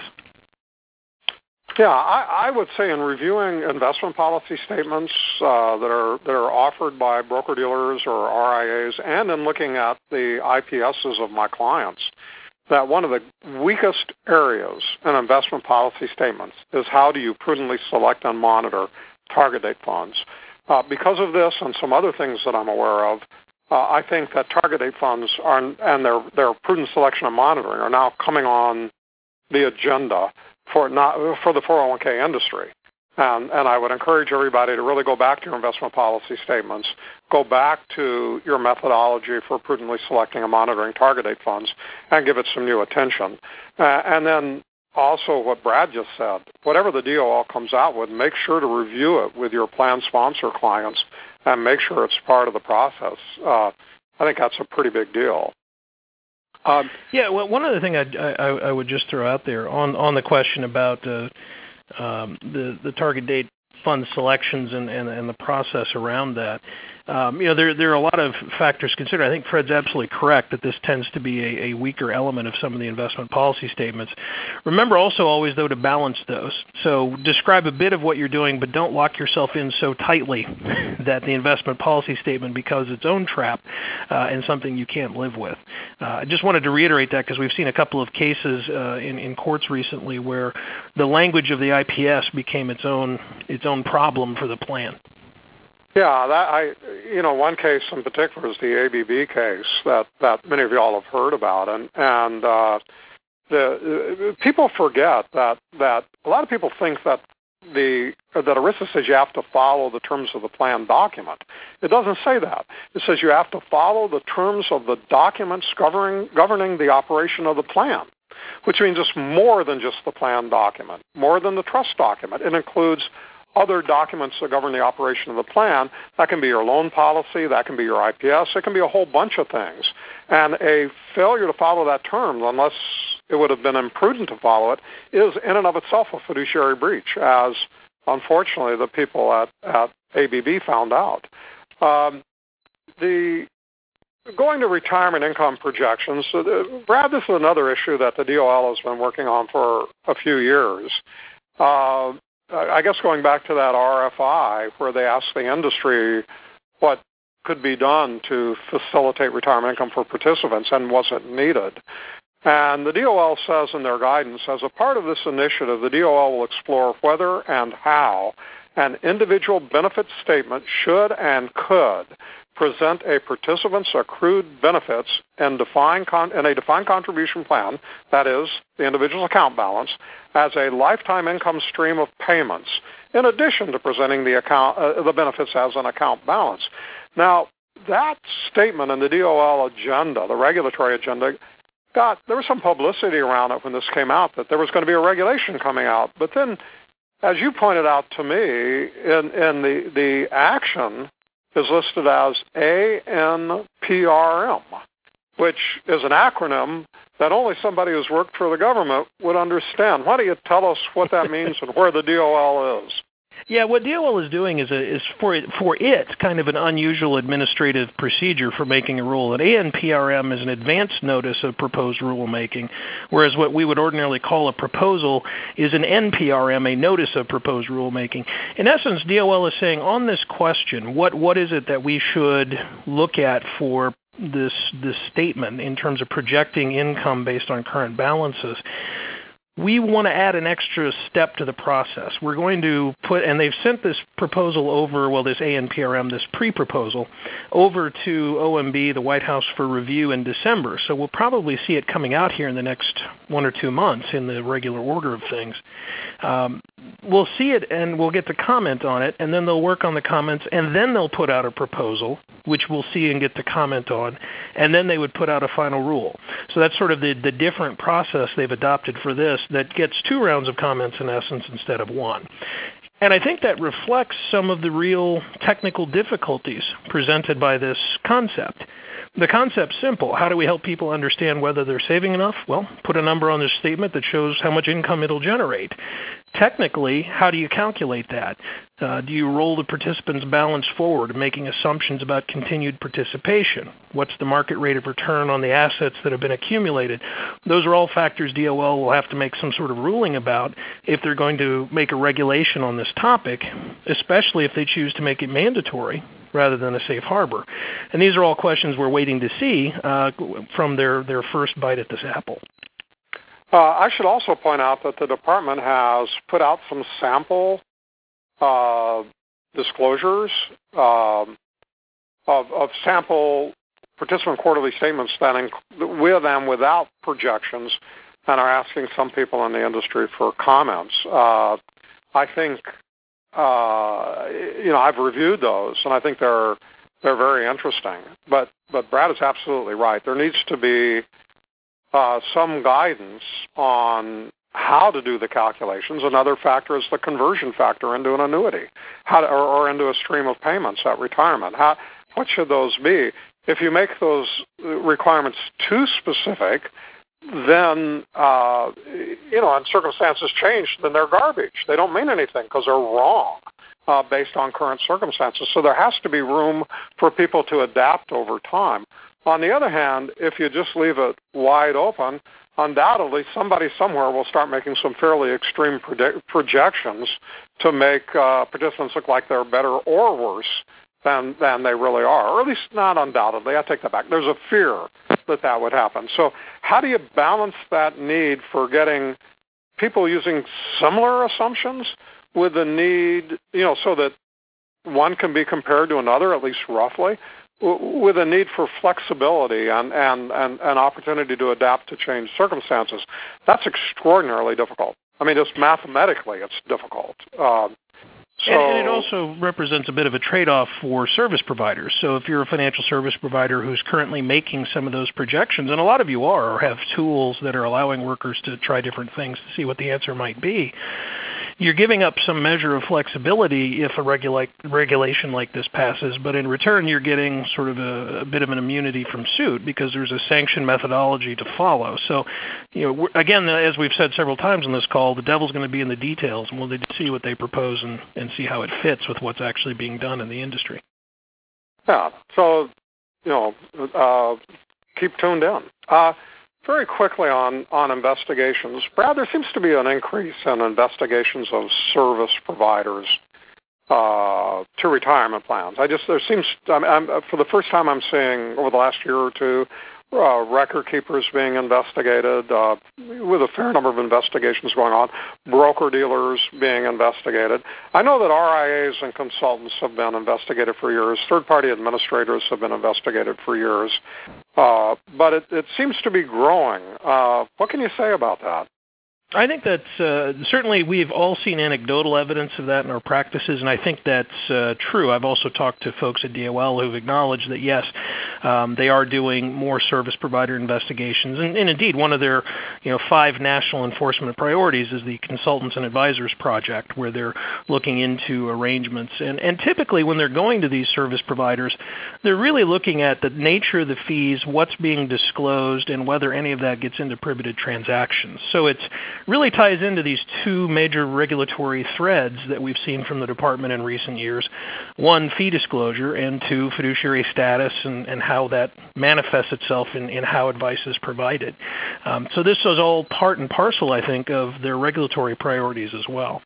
Yeah, I, I would say in reviewing investment policy statements uh, that are that are offered by broker-dealers or R I As, and in looking at the I P Ss of my clients, that one of the weakest areas in investment policy statements is how do you prudently select and monitor target date funds. Uh, because of this and some other things that I'm aware of, uh, I think that target date funds are, and their, their prudent selection and monitoring are now coming on the agenda for not for the four oh one k industry. Um, and I would encourage everybody to really go back to your investment policy statements, go back to your methodology for prudently selecting and monitoring target date funds, and give it some new attention. Uh, and then also what Brad just said, whatever the D O L comes out with, make sure to review it with your plan sponsor clients and make sure it's part of the process. Uh, I think that's a pretty big deal. Um, yeah, well, one other thing I'd, I, I would just throw out there on, on the question about uh, Um, the, the target date fund selections and, and, and the process around that. Um, you know, there, there are a lot of factors considered. I think Fred's absolutely correct that this tends to be a, a weaker element of some of the investment policy statements. Remember also always, though, to balance those. So describe a bit of what you're doing, but don't lock yourself in so tightly that the investment policy statement becomes its own trap uh, and something you can't live with. Uh, I just wanted to reiterate that because we've seen a couple of cases uh, in, in courts recently where the language of the I P S became its own its own problem for the plan. Yeah, that I, you know, one case in particular is the A B B case that, that many of you all have heard about, and and uh, the uh, people forget that that a lot of people think that the that ERISA says you have to follow the terms of the plan document. It doesn't say that. It says you have to follow the terms of the documents governing governing the operation of the plan, which means it's more than just the plan document, more than the trust document. It includes other documents that govern the operation of the plan. That can be your loan policy, that can be your I P S, it can be a whole bunch of things. And a failure to follow that term, unless it would have been imprudent to follow it, is in and of itself a fiduciary breach, as unfortunately the people at, at A B B found out. Um, the Going to retirement income projections, uh, Brad, this is another issue that the D O L has been working on for a few years. Uh, I guess going back to that R F I where they asked the industry what could be done to facilitate retirement income for participants and was it needed. And the D O L says in their guidance, as a part of this initiative, the D O L will explore whether and how an individual benefit statement should and could present a participant's accrued benefits in, defined con- in a defined contribution plan, that is, the individual's account balance, as a lifetime income stream of payments, in addition to presenting the account, uh, the benefits as an account balance. Now, that statement in the D O L agenda, the regulatory agenda, got there was some publicity around it when this came out that there was going to be a regulation coming out. But then, as you pointed out to me, in, in the, the action is listed as A N P R M, which is an acronym that only somebody who's worked for the government would understand. Why don't you tell us what that means and where the D O L is? Yeah, what D O L is doing is, a, is for, it, for it kind of an unusual administrative procedure for making a rule. An A N P R M is an advance notice of proposed rulemaking, whereas what we would ordinarily call a proposal is an N P R M, a notice of proposed rulemaking. In essence, D O L is saying on this question, what what is it that we should look at for this this statement in terms of projecting income based on current balances? We want to add an extra step to the process. We're going to put, and they've sent this proposal over, well, this A N P R M, this pre-proposal, over to O M B, the White House, for review in December. So we'll probably see it coming out here in the next one or two months in the regular order of things. Um, we'll see it, and we'll get to comment on it, and then they'll work on the comments, and then they'll put out a proposal, which we'll see and get to comment on, and then they would put out a final rule. So that's sort of the, the different process they've adopted for this that gets two rounds of comments in essence instead of one. And I think that reflects some of the real technical difficulties presented by this concept. The concept's simple. How do we help people understand whether they're saving enough? Well, put a number on this statement that shows how much income it'll generate. Technically, how do you calculate that? Uh, do you roll the participant's balance forward, making assumptions about continued participation? What's the market rate of return on the assets that have been accumulated? Those are all factors D O L will have to make some sort of ruling about if they're going to make a regulation on this topic, especially if they choose to make it mandatory rather than a safe harbor. And these are all questions we're waiting to see uh, from their, their first bite at this apple. Uh, I should also point out that the department has put out some sample uh, disclosures um, of, of sample participant quarterly statements that inc- with and without projections, and are asking some people in the industry for comments. Uh, I think, uh, you know, I've reviewed those, and I think they're they're very interesting. But but Brad is absolutely right. There needs to be uh, some guidance on how to do the calculations. Another factor is the conversion factor into an annuity, how to, or, or into a stream of payments at retirement. How, what should those be? If you make those requirements too specific, then, uh, you know, and circumstances change, then they're garbage. They don't mean anything because they're wrong uh, based on current circumstances. So there has to be room for people to adapt over time. On the other hand, if you just leave it wide open, undoubtedly somebody somewhere will start making some fairly extreme predict- projections to make uh, participants look like they're better or worse than than they really are, or at least not undoubtedly. I take that back. There's a fear that that would happen. So how do you balance that need for getting people using similar assumptions with the need, you know, so that one can be compared to another, at least roughly, with a need for flexibility and, and, and an opportunity to adapt to changed circumstances? That's extraordinarily difficult. I mean, just mathematically, it's difficult. Uh, so, and, and it also represents a bit of a trade-off for service providers. So if you're a financial service provider who's currently making some of those projections, and a lot of you are, or have tools that are allowing workers to try different things to see what the answer might be, you're giving up some measure of flexibility if a regula- regulation like this passes, but in return you're getting sort of a, a bit of an immunity from suit because there's a sanctioned methodology to follow. So, you know, again, as we've said several times on this call, the devil's going to be in the details, and we'll need to see what they propose and, and see how it fits with what's actually being done in the industry. Yeah, so, you know, uh, keep tuned in. Uh, Very quickly on, on investigations, Brad, there seems to be an increase in investigations of service providers uh, to retirement plans. I just there seems I'm, I'm, for the first time I'm seeing over the last year or two uh, record keepers being investigated uh, with a fair number of investigations going on, broker dealers being investigated. I know that R I As and consultants have been investigated for years. Third-party administrators have been investigated for years. Uh, but it, it seems to be growing. Uh, what can you say about that? I think that's uh, certainly we've all seen anecdotal evidence of that in our practices, and I think that's uh, true. I've also talked to folks at D O L who've acknowledged that, yes, um, they are doing more service provider investigations. And, and indeed, one of their you know, five national enforcement priorities is the Consultants and Advisors Project, where they're looking into arrangements. And, and typically, when they're going to these service providers, they're really looking at the nature of the fees, what's being disclosed, and whether any of that gets into prohibited transactions. So it's really ties into these two major regulatory threads that we've seen from the department in recent years. One, fee disclosure, and two, fiduciary status and, and how that manifests itself in, in how advice is provided. Um, so this is all part and parcel, I think, of their regulatory priorities as well.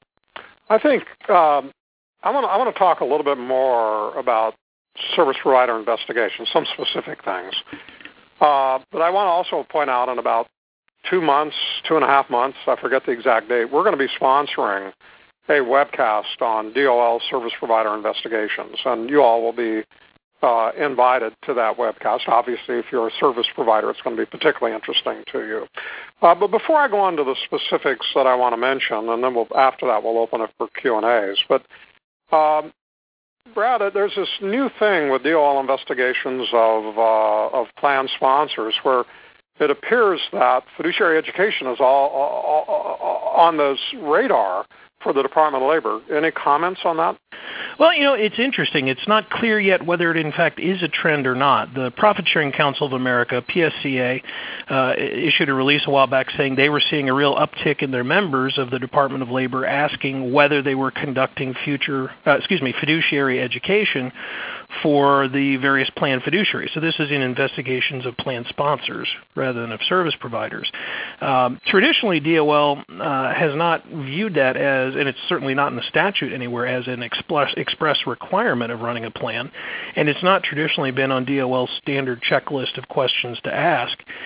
I think um, I want to I want to talk a little bit more about service provider investigations, some specific things. Uh, but I want to also point out in about two months, two and a half months, I forget the exact date, we're going to be sponsoring a webcast on D O L service provider investigations, and you all will be uh, invited to that webcast. Obviously, if you're a service provider, it's going to be particularly interesting to you. Uh, but before I go on to the specifics that I want to mention, and then we'll, after that we'll open it for Q and A's, but um, Brad, there's this new thing with D O L investigations of, uh, of plan sponsors where it appears that fiduciary education is all, all, all on this radar for the Department of Labor. Any comments on that? Well, you know, it's interesting. It's not clear yet whether it in fact is a trend or not. The Profit Sharing Council of America, P S C A, uh, issued a release a while back saying they were seeing a real uptick in their members of the Department of Labor asking whether they were conducting future, uh, excuse me, fiduciary education for the various plan fiduciaries. So this is in investigations of plan sponsors rather than of service providers. Um, traditionally, D O L uh, has not viewed that as, and it's certainly not in the statute anywhere, as an express, express requirement of running a plan, and it's not traditionally been on D O L's standard checklist of questions to ask.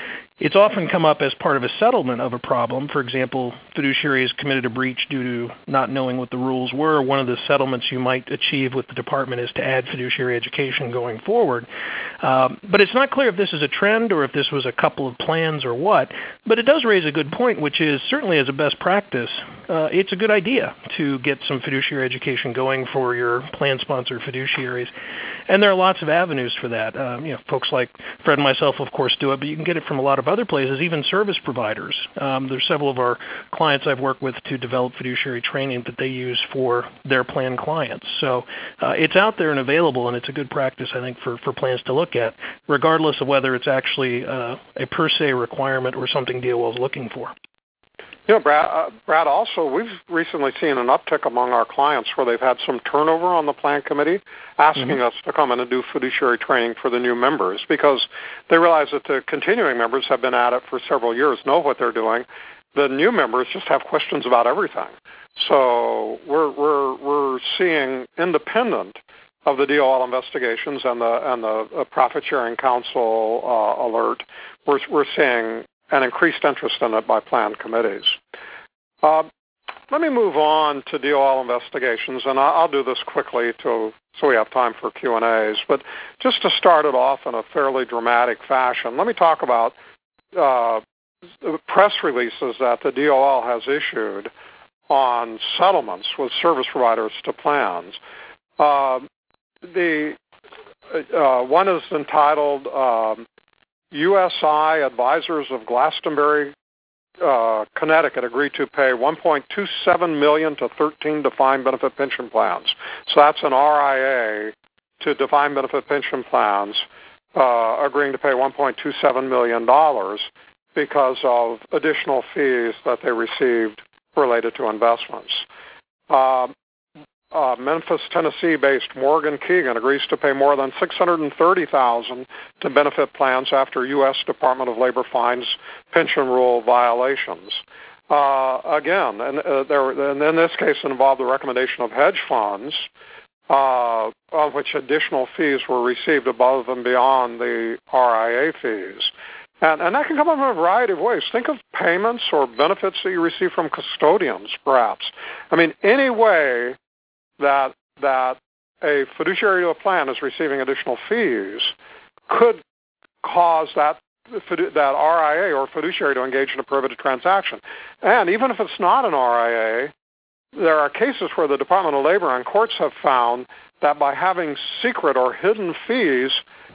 it's often come up as part of a settlement of a problem. For example, fiduciary has committed a breach due to not knowing what the rules were. One of the settlements you might achieve with the department is to add fiduciary education going forward. Um, but it's not clear if this is a trend or if this was a couple of plans or what. But it does raise a good point, which is certainly as a best practice, uh, it's a good idea to get some fiduciary education going for your plan sponsor fiduciaries. And there are lots of avenues for that. Um, you know, folks like Fred and myself, of course, do it, but you can get it from a lot of other places, even service providers. Um, there's several of our clients I've worked with to develop fiduciary training that they use for their plan clients. So uh, it's out there and available, and it's a good practice, I think, for, for plans to look at, regardless of whether it's actually uh, a per se requirement or something D O L is looking for. You know, Brad, uh, Brad, also, we've recently seen an uptick among our clients where they've had some turnover on the plan committee asking mm-hmm. us to come in and do fiduciary training for the new members because they realize that the continuing members have been at it for several years, know what they're doing. The new members just have questions about everything. So we're we're we're seeing, independent of the D O L investigations and the and the uh, Profit Sharing Council uh, alert, we're we're seeing an increased interest in it by plan committees. Uh, let me move on to D O L investigations, and I'll do this quickly to, so we have time for Q and A's. But just to start it off in a fairly dramatic fashion, let me talk about uh, press releases that the D O L has issued on settlements with service providers to plans. Uh, the uh, one is entitled um, U S I Advisors of Glastonbury, uh, Connecticut agreed to pay one point two seven million dollars to thirteen defined benefit pension plans. So that's an R I A to defined benefit pension plans uh, agreeing to pay one point two seven million dollars because of additional fees that they received related to investments. Uh, Uh, Memphis, Tennessee-based Morgan Keegan agrees to pay more than six hundred thirty thousand dollars to benefit plans after U S Department of Labor finds pension rule violations. Uh, again, and, uh, there, and in this case, it involved the recommendation of hedge funds, uh, on which additional fees were received above and beyond the R I A fees. And, and that can come up in a variety of ways. Think of payments or benefits that you receive from custodians, perhaps. I mean, any way that that a fiduciary to a plan is receiving additional fees could cause that that R I A or fiduciary to engage in a prohibited transaction. And even if it's not an R I A, there are cases where the Department of Labor and courts have found that by having secret or hidden fees,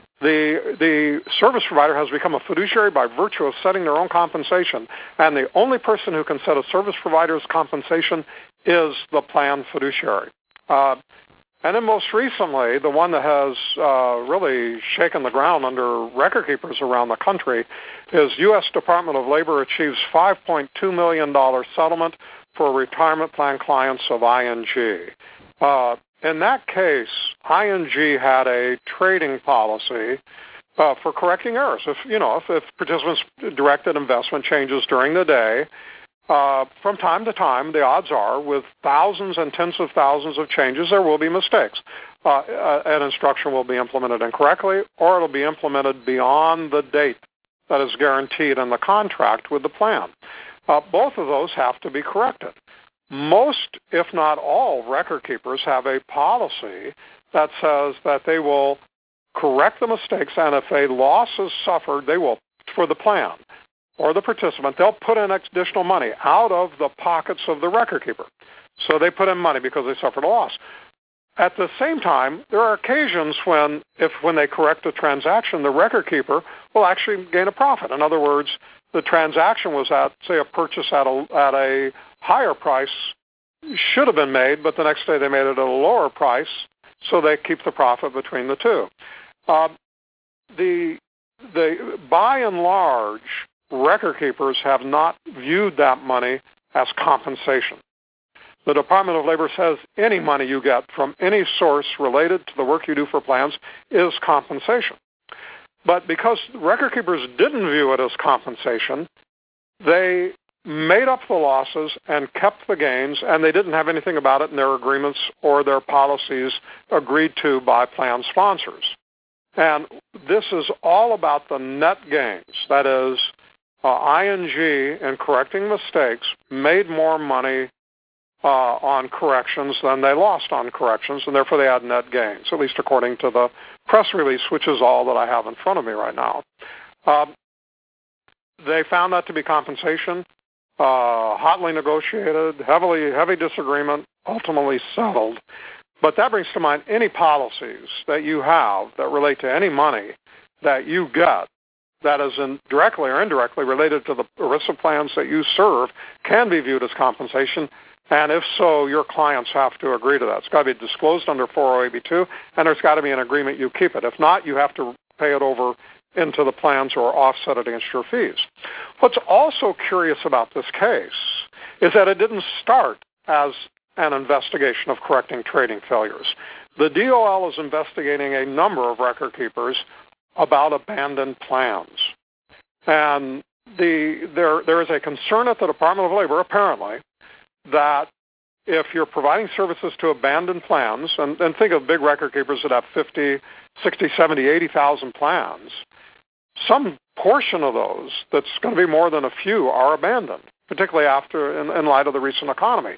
the the service provider has become a fiduciary by virtue of setting their own compensation. And the only person who can set a service provider's compensation is the plan fiduciary. Uh, and then most recently, the one that has uh, really shaken the ground under record keepers around the country is U S Department of Labor achieves five point two million dollars settlement for retirement plan clients of I N G. Uh, in that case, I N G had a trading policy uh, for correcting errors. If you know, if, if participants directed investment changes during the day, Uh, from time to time, the odds are, with thousands and tens of thousands of changes, there will be mistakes. Uh, uh, an instruction will be implemented incorrectly, or it will be implemented beyond the date that is guaranteed in the contract with the plan. Uh, both of those have to be corrected. Most, if not all, record keepers have a policy that says that they will correct the mistakes, and if a loss is suffered, they will, for the plan or the participant, they'll put in additional money out of the pockets of the record keeper. So they put in money because they suffered a loss. At the same time, there are occasions when, if when they correct a transaction, the record keeper will actually gain a profit. In other words, the transaction was at, say, a purchase at a, at a higher price, should have been made, but the next day they made it at a lower price, so they keep the profit between the two. Uh, the, the, by and large, record keepers have not viewed that money as compensation. The Department of Labor says any money you get from any source related to the work you do for plans is compensation. But because record keepers didn't view it as compensation, they made up the losses and kept the gains, and they didn't have anything about it in their agreements or their policies agreed to by plan sponsors. And this is all about the net gains. That is, uh, I N G, in correcting mistakes, made more money uh, on corrections than they lost on corrections, and therefore they had net gains, at least according to the press release, which is all that I have in front of me right now. Uh, they found that to be compensation, uh, hotly negotiated, heavily heavy disagreement, ultimately settled. But that brings to mind any policies that you have that relate to any money that you get that is in directly or indirectly related to the ERISA plans that you serve can be viewed as compensation. And if so, your clients have to agree to that. It's got to be disclosed under four oh eight B two, and there's got to be an agreement you keep it. If not, you have to pay it over into the plans or offset it against your fees. What's also curious about this case is that it didn't start as an investigation of correcting trading failures. The D O L is investigating a number of record keepers about abandoned plans. And the, there, there is a concern at the Department of Labor, apparently, that if you're providing services to abandoned plans, and, and think of big record keepers that have fifty, sixty, seventy, eighty thousand plans, some portion of those, that's going to be more than a few, are abandoned, particularly after, in, in light of the recent economy.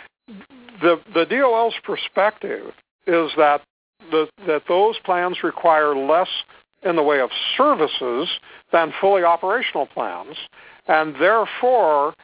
The, the D O L's perspective is that the, that those plans require less in the way of services than fully operational plans, and therefore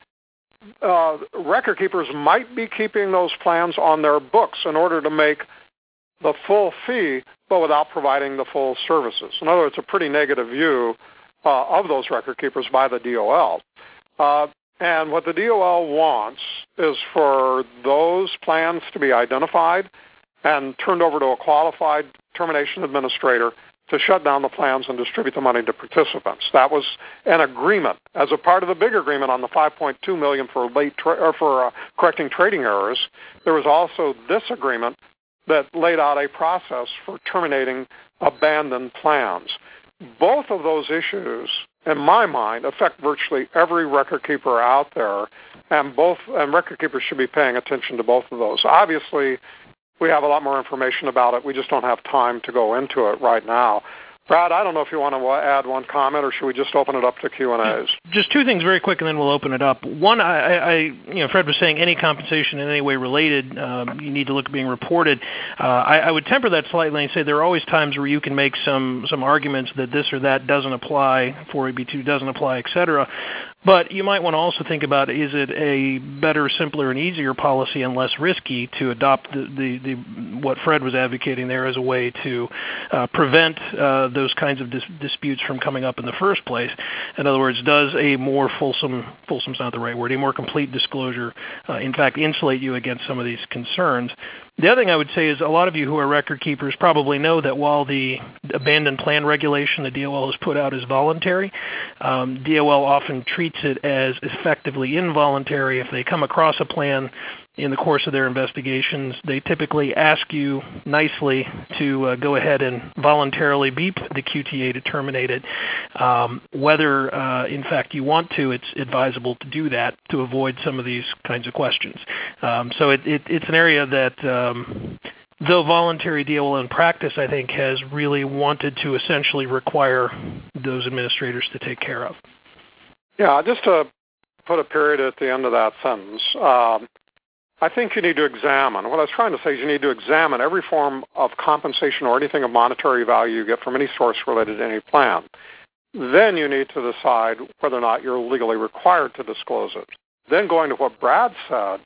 uh, record keepers might be keeping those plans on their books in order to make the full fee, but without providing the full services. In other words, a pretty negative view uh, of those record keepers by the D O L. Uh, and what the D O L wants is for those plans to be identified and turned over to a qualified termination administrator to shut down the plans and distribute the money to participants. That was an agreement as a part of the big agreement on the five point two million dollars for late tra- or for uh, correcting trading errors. There was also this agreement that laid out a process for terminating abandoned plans. Both of those issues, in my mind, affect virtually every record keeper out there, and both and record keepers should be paying attention to both of those. Obviously, we have a lot more information about it. We just don't have time to go into it right now. Brad, I don't know if you want to add one comment, or should we just open it up to Q and A's? Just two things very quick, and then we'll open it up. One, I, I you know, Fred was saying any compensation in any way related, um, you need to look at being reported. Uh, I, I would temper that slightly and say there are always times where you can make some some arguments that this or that doesn't apply, four A B two doesn't apply, et cetera. But you might want to also think about, is it a better, simpler, and easier policy and less risky to adopt the, the, the what Fred was advocating there as a way to uh, prevent uh, those kinds of dis- disputes from coming up in the first place? In other words, does a more fulsome, fulsome's not the right word, a more complete disclosure, uh, in fact, insulate you against some of these concerns? The other thing I would say is a lot of you who are record keepers probably know that while the abandoned plan regulation the D O L has put out is voluntary, um, D O L often treats it as effectively involuntary. If they come across a plan in the course of their investigations, they typically ask you nicely to uh, go ahead and voluntarily beep the Q T A to terminate it. Um, whether, uh, in fact, you want to, it's advisable to do that to avoid some of these kinds of questions. Um, so it, it, it's an area that, um, though voluntary, D O L in practice, I think, has really wanted to essentially require those administrators to take care of. Yeah, just to put a period at the end of that sentence, um, I think you need to examine, what I was trying to say is you need to examine every form of compensation or anything of monetary value you get from any source related to any plan. Then you need to decide whether or not you're legally required to disclose it. Then going to what Brad said,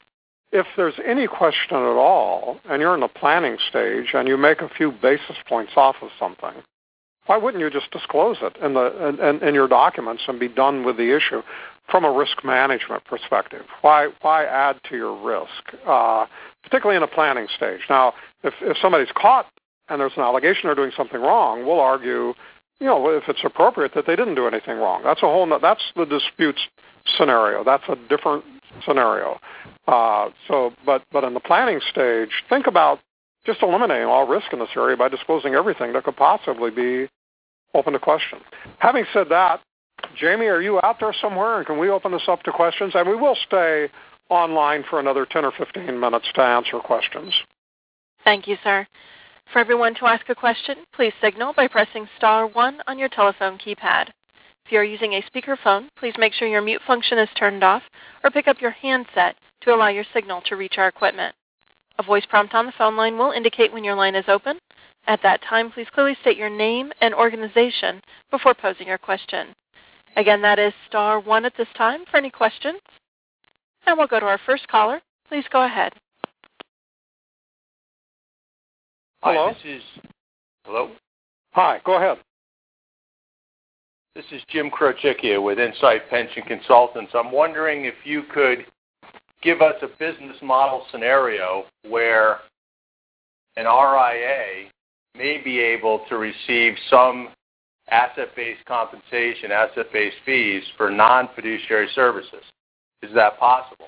if there's any question at all, and you're in the planning stage and you make a few basis points off of something, why wouldn't you just disclose it in, the, in, in your documents and be done with the issue? From a risk management perspective, why why add to your risk, uh, particularly in a planning stage? Now, if, if somebody's caught and there's an allegation they're doing something wrong, we'll argue, you know, if it's appropriate that they didn't do anything wrong. That's a whole. That's the disputes scenario. That's a different scenario. Uh, so, but but in the planning stage, think about just eliminating all risk in this area by disclosing everything that could possibly be open to question. Having said that, Jamie, are you out there somewhere, and can we open this up to questions? And we will stay online for another ten or fifteen minutes to answer questions. Thank you, sir. For everyone to ask a question, please signal by pressing star one on your telephone keypad. If you are using a speakerphone, please make sure your mute function is turned off or pick up your handset to allow your signal to reach our equipment. A voice prompt on the phone line will indicate when your line is open. At that time, please clearly state your name and organization before posing your question. Again, that is star one at this time for any questions. And we'll go to our first caller. Please go ahead. Hello? Hi, this is... Hello? Hi, go ahead. This is Jim Krochickia with Insight Pension Consultants. I'm wondering if you could give us a business model scenario where an R I A may be able to receive some asset-based compensation, asset-based fees for non-fiduciary services. Is that possible?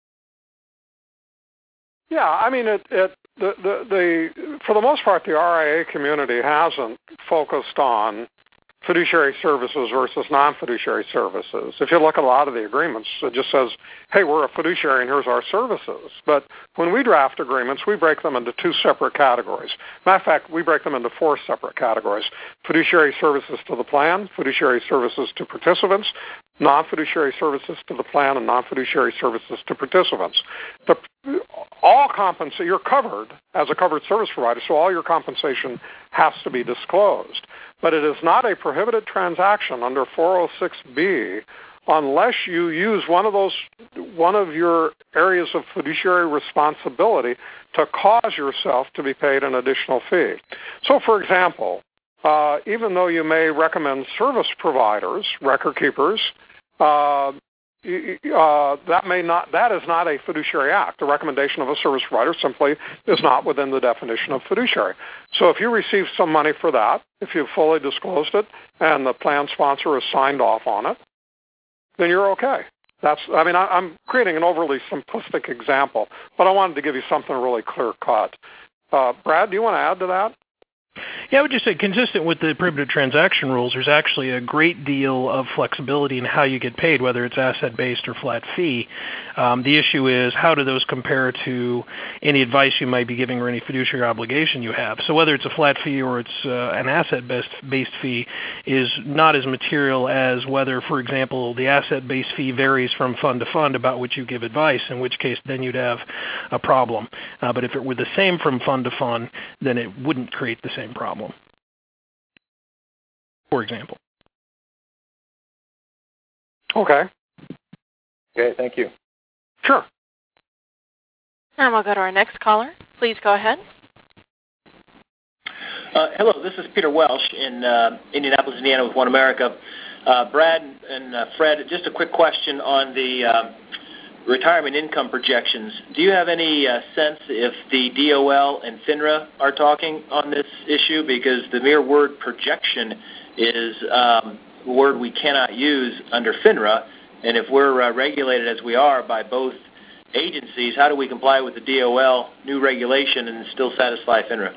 Yeah, I mean, it, it the, the, the for the most part, the R I A community hasn't focused on fiduciary services versus non-fiduciary services. If you look at a lot of the agreements, it just says, hey, we're a fiduciary and here's our services. But when we draft agreements, we break them into two separate categories. Matter of fact, we break them into four separate categories. Fiduciary services to the plan, fiduciary services to participants, non-fiduciary services to the plan, and non-fiduciary services to participants. The, all compensation, you're covered as a covered service provider, so all your compensation has to be disclosed. But it is not a prohibited transaction under four oh six B unless you use one of those, one of your areas of fiduciary responsibility to cause yourself to be paid an additional fee. So, for example, uh, even though you may recommend service providers, record keepers, uh, Uh, that may not. That is not a fiduciary act. The recommendation of a service provider simply is not within the definition of fiduciary. So if you receive some money for that, if you've fully disclosed it, and the plan sponsor has signed off on it, then you're okay. That's. I mean, I, I'm creating an overly simplistic example, but I wanted to give you something really clear cut. Uh, Brad, do you want to add to that? Yeah, I would just say, consistent with the prohibited transaction rules, there's actually a great deal of flexibility in how you get paid, whether it's asset-based or flat fee. Um, the issue is, how do those compare to any advice you might be giving or any fiduciary obligation you have? So whether it's a flat fee or it's uh, an asset-based based fee is not as material as whether, for example, the asset-based fee varies from fund to fund about which you give advice, in which case then you'd have a problem. Uh, but if it were the same from fund to fund, then it wouldn't create the same problem, for example. Okay. Okay, thank you. Sure. And we'll go to our next caller. Please go ahead. Uh, hello, this is Peter Welsh in uh, Indianapolis, Indiana with One America. Uh, Brad and uh, Fred, just a quick question on the uh, retirement income projections. Do you have any uh, sense if the D O L and FINRA are talking on this issue? Because the mere word projection is um, a word we cannot use under FINRA, and if we're uh, regulated as we are by both agencies, how do we comply with the D O L new regulation and still satisfy FINRA?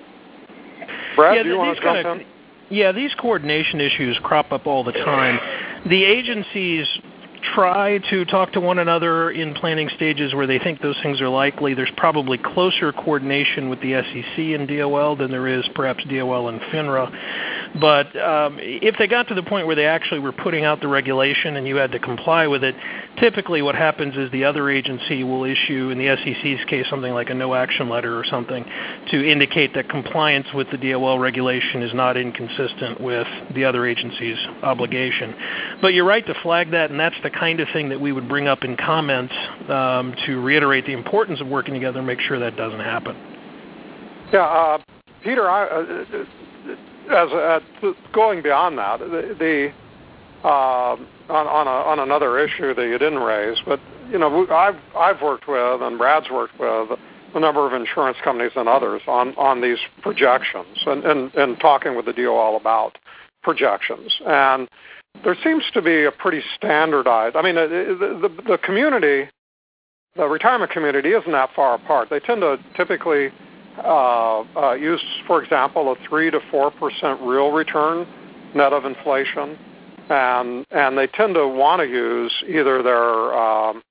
Brad, yeah, do you want to jump in? Yeah, these coordination issues crop up all the time. The agencies try to talk to one another in planning stages where they think those things are likely. There's probably closer coordination with the S E C and D O L than there is perhaps D O L and FINRA. But um, if they got to the point where they actually were putting out the regulation and you had to comply with it, typically what happens is the other agency will issue, in the S E C's case, something like a no-action letter or something to indicate that compliance with the D O L regulation is not inconsistent with the other agency's obligation. But you're right to flag that, and that's the kind of thing that we would bring up in comments um, to reiterate the importance of working together and make sure that doesn't happen. Yeah, uh, Peter, I, uh, as uh, going beyond that, the, the uh, on on, a, on another issue that you didn't raise, but you know, I've I've worked with and Brad's worked with a number of insurance companies and others on, on these projections and, and, and talking with the D O L about projections. And there seems to be a pretty standardized, I mean, the, the, the community, the retirement community isn't that far apart. They tend to typically uh, uh, use, for example, a three to four percent real return net of inflation. And, and they tend to want to use either their, um,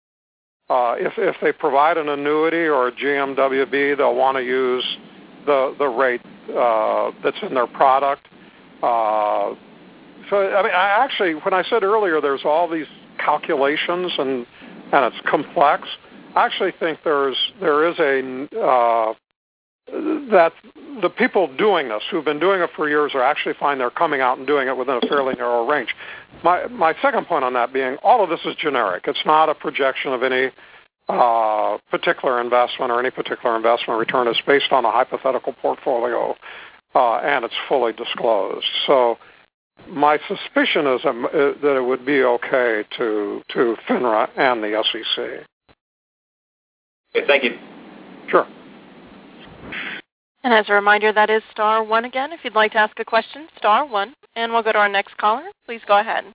uh, if, if they provide an annuity or a G M W B, they'll want to use the, the rate uh, that's in their product. Uh, So, I mean, I actually, when I said earlier there's all these calculations and and it's complex, I actually think there's there is a uh, that the people doing this, who've been doing it for years, are actually find they're coming out and doing it within a fairly narrow range. My my second point on that being, all of this is generic. It's not a projection of any uh, particular investment or any particular investment return. It's based on a hypothetical portfolio, uh, and it's fully disclosed. So my suspicion is that it would be okay to to FINRA and the S E C. Okay, thank you. Sure. And as a reminder, that is star one again. If you'd like to ask a question, star one. And we'll go to our next caller. Please go ahead.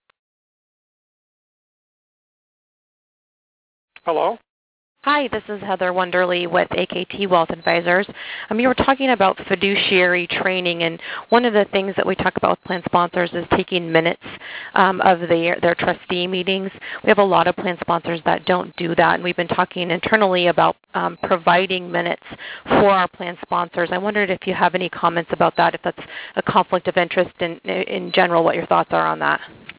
Hello? Hi, this is Heather Wonderly with A K T Wealth Advisors. Um, you were talking about fiduciary training, and one of the things that we talk about with plan sponsors is taking minutes um, of their, their trustee meetings. We have a lot of plan sponsors that don't do that, and we've been talking internally about um, providing minutes for our plan sponsors. I wondered if you have any comments about that, if that's a conflict of interest in, in general, what your thoughts are on that.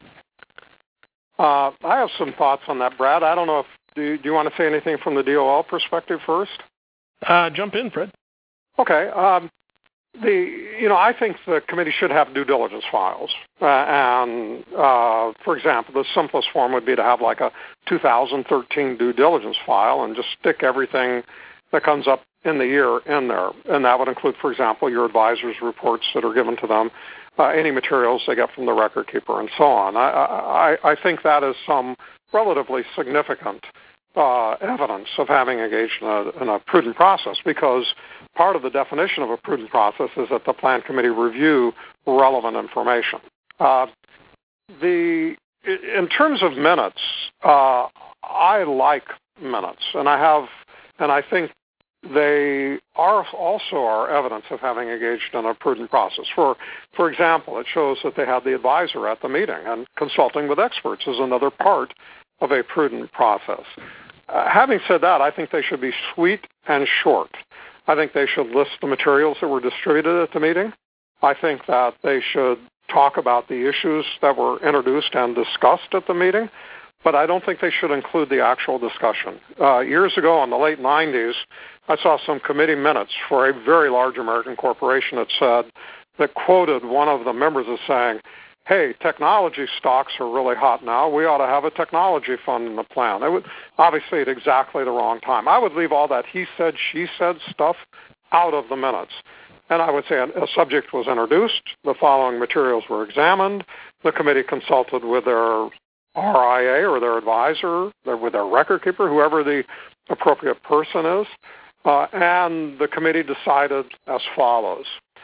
Uh, I have some thoughts on that, Brad. I don't know if Do you, do you want to say anything from the D O L perspective first? Uh, jump in, Fred. Okay. Um, the you know I think the committee should have due diligence files, uh, and uh, for example, the simplest form would be to have like a two thousand thirteen due diligence file and just stick everything that comes up in the year in there, and that would include, for example, your advisor's reports that are given to them, uh, any materials they get from the record keeper, and so on. I I, I think that is some relatively significant uh, evidence of having engaged in a, in a prudent process, because part of the definition of a prudent process is that the plan committee review relevant information. Uh, the in terms of minutes, uh, I like minutes, and I have, and I think they are also are evidence of having engaged in a prudent process. For for example, it shows that they had the advisor at the meeting, and consulting with experts is another part of a prudent process. Uh, having said that, I think they should be sweet and short. I think they should list the materials that were distributed at the meeting. I think that they should talk about the issues that were introduced and discussed at the meeting, but I don't think they should include the actual discussion. Uh, years ago, in the late nineties, I saw some committee minutes for a very large American corporation that said, that quoted one of the members as saying, hey, technology stocks are really hot now. We ought to have a technology fund in the plan. It would, obviously, at exactly the wrong time. I would leave all that he said, she said stuff out of the minutes. And I would say a subject was introduced, the following materials were examined, the committee consulted with their R I A or their advisor, with their record keeper, whoever the appropriate person is, uh, and the committee decided as follows.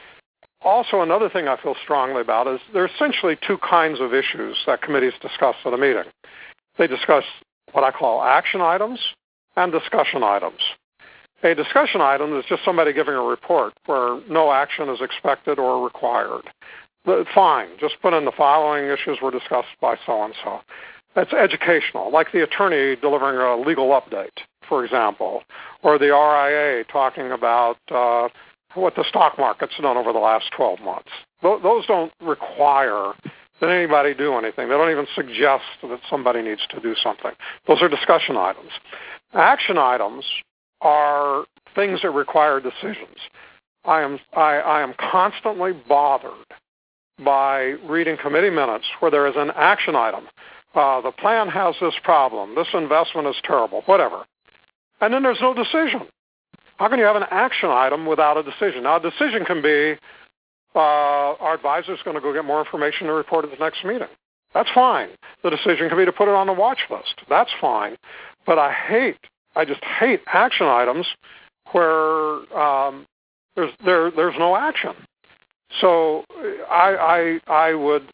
Also, another thing I feel strongly about is there are essentially two kinds of issues that committees discuss at a meeting. They discuss what I call action items and discussion items. A discussion item is just somebody giving a report where no action is expected or required. But fine, just put in the following issues were discussed by so-and-so. That's educational, like the attorney delivering a legal update, for example, or the R I A talking about uh, what the stock market's done over the last twelve months. Those don't require that anybody do anything. They don't even suggest that somebody needs to do something. Those are discussion items. Action items are things that require decisions. I am I, I am constantly bothered by reading committee minutes where there is an action item. Uh, the plan has this problem. This investment is terrible, whatever. And then there's no decision. How can you have an action item without a decision? Now, a decision can be uh, our advisor is going to go get more information and report at the next meeting. That's fine. The decision can be to put it on the watch list. That's fine. But I hate, I just hate action items where um, there's there there's no action. So I, I I would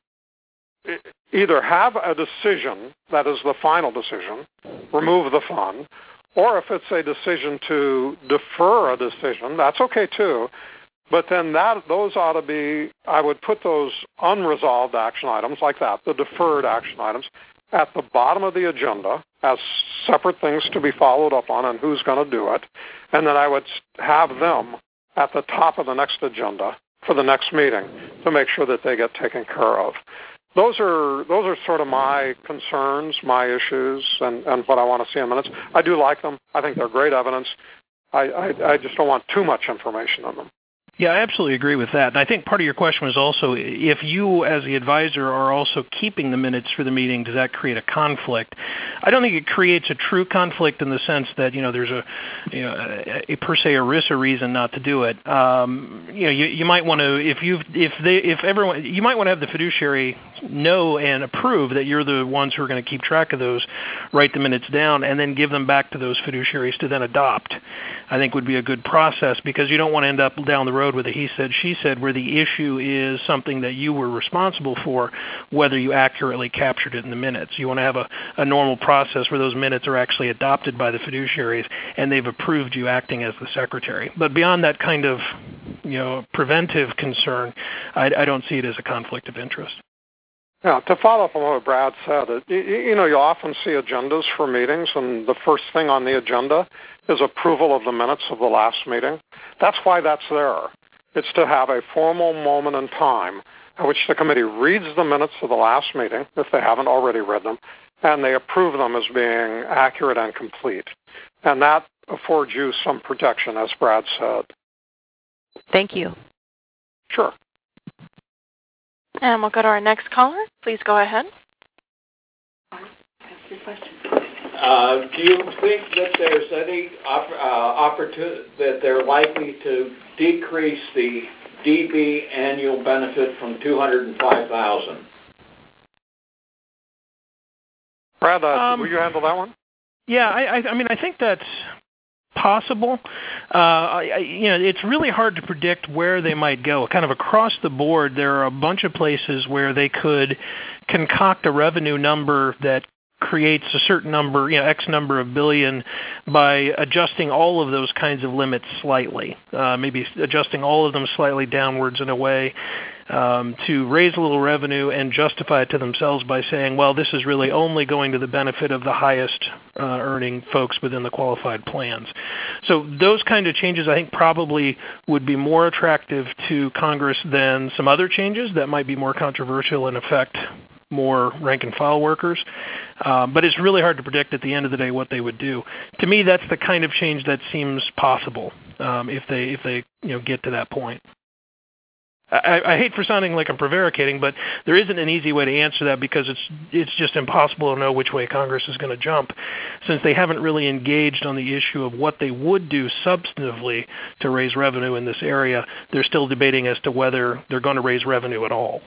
either have a decision that is the final decision, remove the fund, or if it's a decision to defer a decision, that's okay too. But then that those ought to be, I would put those unresolved action items like that, the deferred action items, at the bottom of the agenda as separate things to be followed up on and who's going to do it. And then I would have them at the top of the next agenda for the next meeting to make sure that they get taken care of. those are those are sort of my concerns, my issues, and, and what I want to see in minutes. I do like them. I think they're great evidence. I, I, I just don't want too much information on them. Yeah, I absolutely agree with that. And I think part of your question was also, if you as the advisor are also keeping the minutes for the meeting, does that create a conflict? I don't think it creates a true conflict in the sense that, you know, there's a, you know, a, a per se ERISA reason not to do it. Um, you know, you, you might want to, if you if they, if everyone, you might want to have the fiduciary know and approve that you're the ones who are going to keep track of those, write the minutes down, and then give them back to those fiduciaries to then adopt. I think would be a good process, because you don't want to end up down the road with a he said, she said, where the issue is something that you were responsible for, whether you accurately captured it in the minutes. You want to have a, a normal process where those minutes are actually adopted by the fiduciaries and they've approved you acting as the secretary. But beyond that kind of, you know, preventive concern, I, I don't see it as a conflict of interest. Yeah, to follow up on what Brad said, it, you, you know, you often see agendas for meetings, and the first thing on the agenda is approval of the minutes of the last meeting. That's why that's there. It's to have a formal moment in time at which the committee reads the minutes of the last meeting, if they haven't already read them, and they approve them as being accurate and complete. And that affords you some protection, as Brad said. Thank you. Sure. And we'll go to our next caller. Please go ahead. Uh, do you think that there's any op- uh, opportunity that they're likely to decrease the D B annual benefit from two hundred five thousand dollars? Brad, uh, um, will you handle that one? Yeah, I, I, I mean, I think that's possible. Uh, I, I, you know, it's really hard to predict where they might go. Kind of across the board, there are a bunch of places where they could concoct a revenue number that creates a certain number, you know, X number of billion, by adjusting all of those kinds of limits slightly, uh, maybe adjusting all of them slightly downwards in a way um, to raise a little revenue and justify it to themselves by saying, well, this is really only going to the benefit of the highest uh, earning folks within the qualified plans. So those kind of changes, I think, probably would be more attractive to Congress than some other changes that might be more controversial and affect more rank-and-file workers. Uh, but it's really hard to predict at the end of the day what they would do. To me, that's the kind of change that seems possible um, if they if they you know get to that point. I, I hate for sounding like I'm prevaricating, but there isn't an easy way to answer that, because it's it's just impossible to know which way Congress is going to jump, since they haven't really engaged on the issue of what they would do substantively to raise revenue in this area. They're still debating as to whether they're going to raise revenue at all.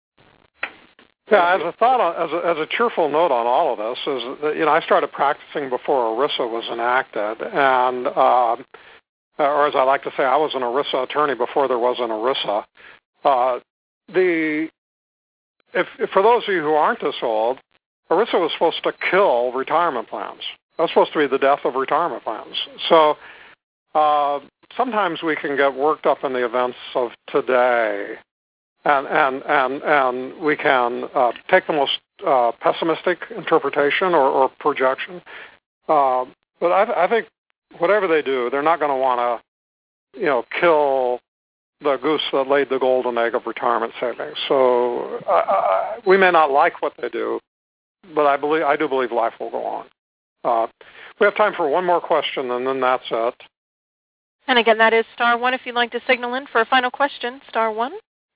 Yeah, as a thought, as a, as a cheerful note on all of this is that, you know, I started practicing before ERISA was enacted, and uh, or as I like to say, I was an ERISA attorney before there was an ERISA. Uh, the if, if for those of you who aren't this old, ERISA was supposed to kill retirement plans. That was supposed to be the death of retirement plans. So uh, sometimes we can get worked up in the events of today. And and and and we can uh, take the most uh, pessimistic interpretation or, or projection. Uh, but I, I think whatever they do, they're not going to want to, you know, kill the goose that laid the golden egg of retirement savings. So uh, I, we may not like what they do, but I believe I do believe life will go on. Uh, we have time for one more question, and then that's it. And again, that is star one if you'd like to signal in for a final question. Star one.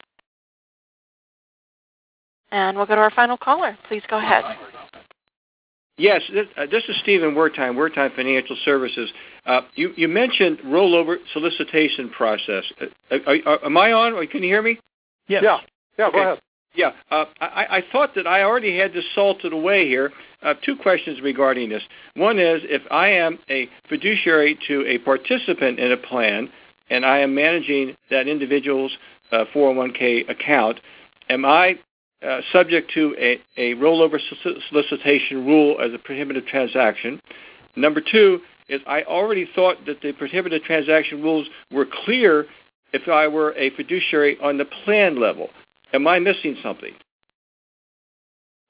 And we'll go to our final caller. Please go ahead. Yes, this, uh, this is Stephen Wertheim, Wertheim Financial Services. Uh, you, you mentioned rollover solicitation process. Uh, are, are, am I on? Can you hear me? Yes. Yeah. Yeah, okay. Go ahead. Yeah. Uh, I, I thought that I already had this salted away here. Uh, two questions regarding this. One is, if I am a fiduciary to a participant in a plan and I am managing that individual's uh, four oh one k account, am I Uh, subject to a, a rollover solicitation rule as a prohibited transaction? Number two is, I already thought that the prohibited transaction rules were clear if I were a fiduciary on the plan level. Am I missing something?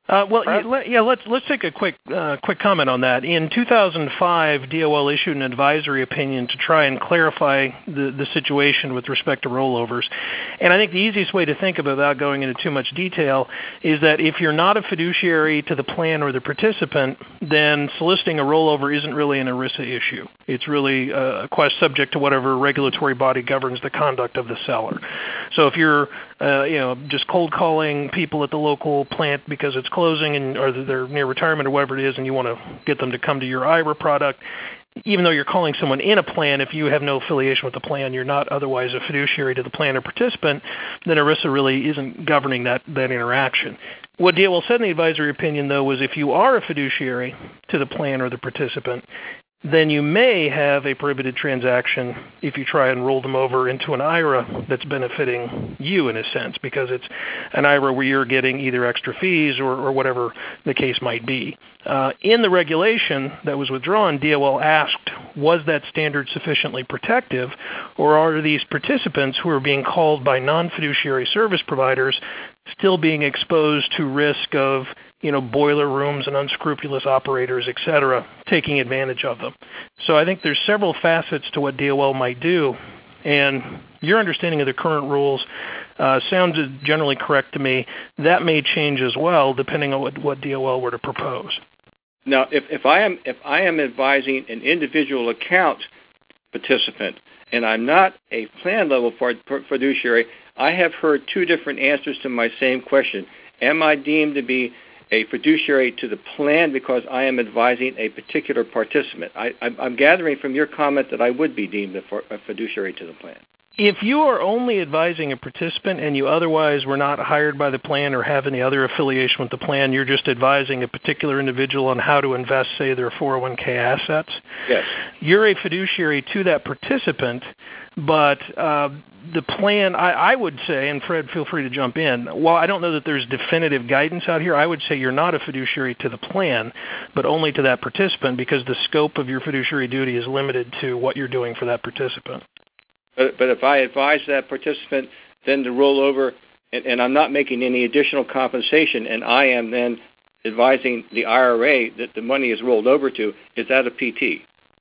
Uh, well, yeah, let's let's take a quick uh, quick comment on that. In two thousand five, D O L issued an advisory opinion to try and clarify the, the situation with respect to rollovers. And I think the easiest way to think of it without going into too much detail is that if you're not a fiduciary to the plan or the participant, then soliciting a rollover isn't really an ERISA issue. It's really a quest subject to whatever regulatory body governs the conduct of the seller. So if you're uh, you know just cold calling people at the local plant because it's closing and or they're near retirement or whatever it is, and you want to get them to come to your I R A product, even though you're calling someone in a plan, if you have no affiliation with the plan, you're not otherwise a fiduciary to the plan or participant, then ERISA really isn't governing that, that interaction. What D O L said in the advisory opinion, though, was if you are a fiduciary to the plan or the participant, then you may have a prohibited transaction if you try and roll them over into an I R A that's benefiting you in a sense, because it's an I R A where you're getting either extra fees or, or whatever the case might be. Uh, in the regulation that was withdrawn, D O L asked, was that standard sufficiently protective, or are these participants who are being called by non-fiduciary service providers still being exposed to risk of you know, boiler rooms and unscrupulous operators, et cetera, taking advantage of them? So I think there's several facets to what D O L might do, and your understanding of the current rules uh, sounds generally correct to me. That may change as well, depending on what, what D O L were to propose. Now, if, if I am if I am advising an individual account participant, and I'm not a plan level fiduciary, I have heard two different answers to my same question. Am I deemed to be a fiduciary to the plan because I am advising a particular participant? I, I'm gathering from your comment that I would be deemed a, a fiduciary to the plan. If you are only advising a participant and you otherwise were not hired by the plan or have any other affiliation with the plan, you're just advising a particular individual on how to invest, say, their four oh one k assets, yes, you're a fiduciary to that participant, but uh, the plan, I, I would say, and Fred, feel free to jump in, while I don't know that there's definitive guidance out here, I would say you're not a fiduciary to the plan, but only to that participant, because the scope of your fiduciary duty is limited to what you're doing for that participant. But, but if I advise that participant then to roll over, and, and I'm not making any additional compensation, and I am then advising the I R A that the money is rolled over to, is that a P T?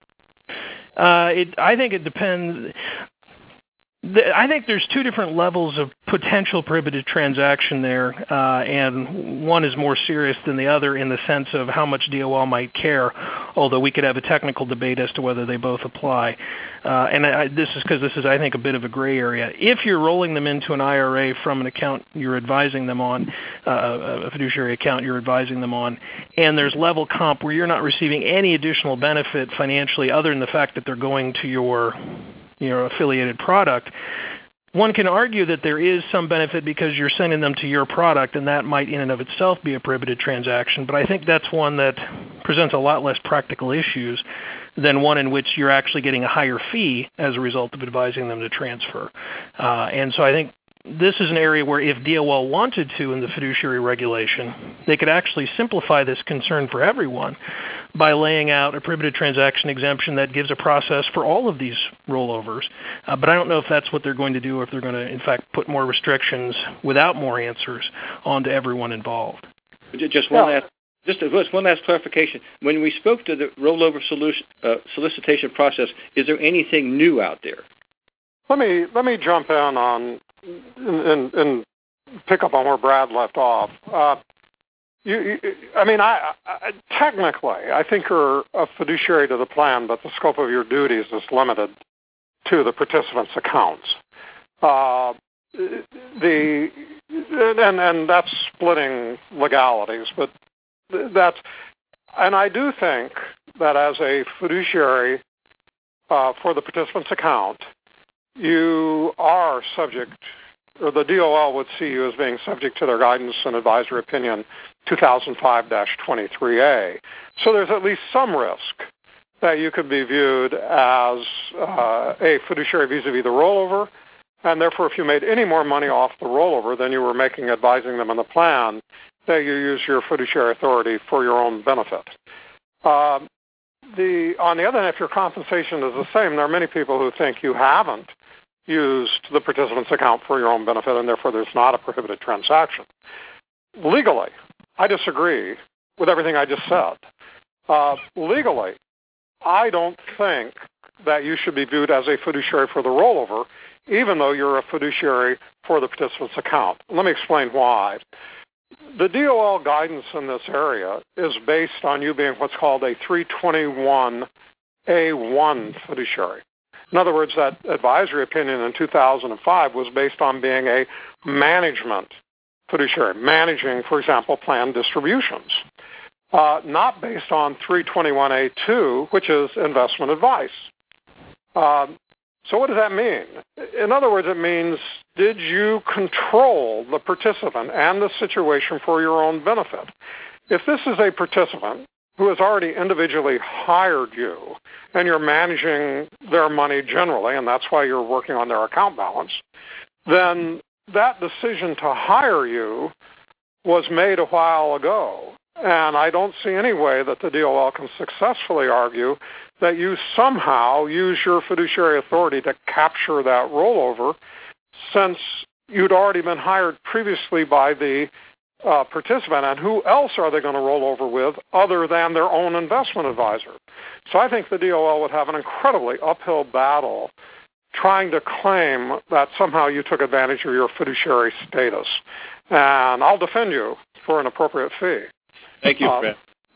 Uh, it, I think it depends. I think there's two different levels of potential prohibited transaction there, uh, and one is more serious than the other in the sense of how much D O L might care, although we could have a technical debate as to whether they both apply. Uh, and I, this is because this is, I think, a bit of a gray area. If you're rolling them into an I R A from an account you're advising them on, uh, a fiduciary account you're advising them on, and there's level comp where you're not receiving any additional benefit financially other than the fact that they're going to your your affiliated product, one can argue that there is some benefit because you're sending them to your product, and that might in and of itself be a prohibited transaction. But I think that's one that presents a lot less practical issues than one in which you're actually getting a higher fee as a result of advising them to transfer. Uh, and so I think this is an area where if D O L wanted to in the fiduciary regulation, they could actually simplify this concern for everyone by laying out a prohibited transaction exemption that gives a process for all of these rollovers. Uh, but I don't know if that's what they're going to do, or if they're going to, in fact, put more restrictions without more answers onto everyone involved. Just one last, just one last clarification. When we spoke to the rollover solution, uh, solicitation process, is there anything new out there? Let me let me jump in on and, and pick up on where Brad left off. Uh, You, you, I mean, I, I, technically, I think you're a fiduciary to the plan, but the scope of your duties is limited to the participants' accounts. Uh, the and and that's splitting legalities, but that's and I do think that as a fiduciary uh, for the participants' account, you are subject, or the D O L would see you as being subject to their guidance and advisory opinion two thousand five dash twenty-three A. So there's at least some risk that you could be viewed as uh, a fiduciary vis-a-vis the rollover, and therefore if you made any more money off the rollover than you were making advising them on the plan, that you use your fiduciary authority for your own benefit. Uh, the, on the other hand, if your compensation is the same, there are many people who think you haven't used the participant's account for your own benefit, and therefore there's not a prohibited transaction. Legally, I disagree with everything I just said. Uh, legally, I don't think that you should be viewed as a fiduciary for the rollover, even though you're a fiduciary for the participant's account. Let me explain why. The D O L guidance in this area is based on you being what's called a three twenty-one A one fiduciary. In other words, that advisory opinion in two thousand five was based on being a management fiduciary, managing, for example, planned distributions, uh, not based on three twenty-one A two, which is investment advice. Um, so what does that mean? In other words, it means, did you control the participant and the situation for your own benefit? If this is a participant who has already individually hired you and you're managing their money generally, and that's why you're working on their account balance, then that decision to hire you was made a while ago. And I don't see any way that the D O L can successfully argue that you somehow use your fiduciary authority to capture that rollover, since you'd already been hired previously by the uh, participant, and who else are they going to roll over with other than their own investment advisor? So I think the D O L would have an incredibly uphill battle trying to claim that somehow you took advantage of your fiduciary status. And I'll defend you for an appropriate fee. Thank you, Fred.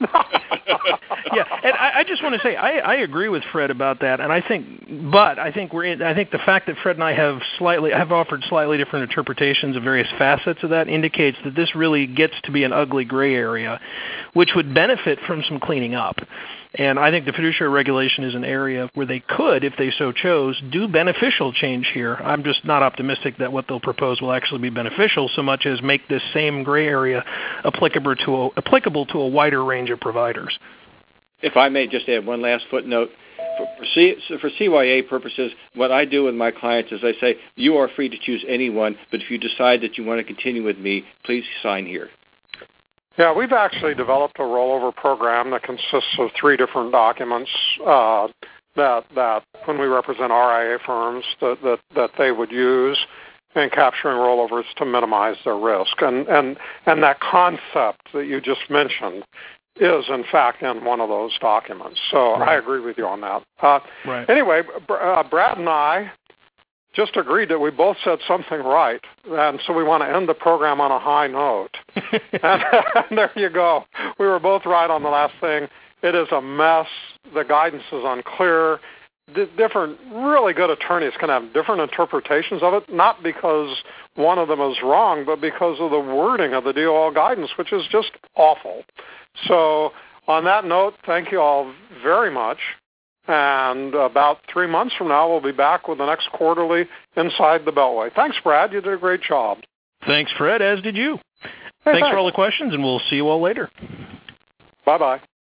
yeah, and I, I just want to say I, I agree with Fred about that, and I think, but I think we're in, I think the fact that Fred and I have slightly have offered slightly different interpretations of various facets of that indicates that this really gets to be an ugly gray area, which would benefit from some cleaning up. And I think the fiduciary regulation is an area where they could, if they so chose, do beneficial change here. I'm just not optimistic that what they'll propose will actually be beneficial so much as make this same gray area applicable to a, applicable to a wider range of providers. If I may just add one last footnote. For, for, C, for C Y A purposes, what I do with my clients is I say, you are free to choose anyone, but if you decide that you want to continue with me, please sign here. Yeah, we've actually developed a rollover program that consists of three different documents uh, that that when we represent R I A firms that, that, that they would use in capturing rollovers to minimize their risk. And, and, and that concept that you just mentioned is, in fact, in one of those documents. So right. I agree with you on that. Uh, right. Anyway, uh, Brad and I just agreed that we both said something right, and so we want to end the program on a high note. and, and there you go. We were both right on the last thing. It is a mess. The guidance is unclear. D- different, really good attorneys can have different interpretations of it, not because one of them is wrong, but because of the wording of the D O L guidance, which is just awful. So on that note, thank you all very much. And about three months from now, we'll be back with the next quarterly Inside the Beltway. Thanks, Brad. You did a great job. Thanks, Fred, as did you. Hey, thanks, thanks for all the questions, and we'll see you all later. Bye-bye.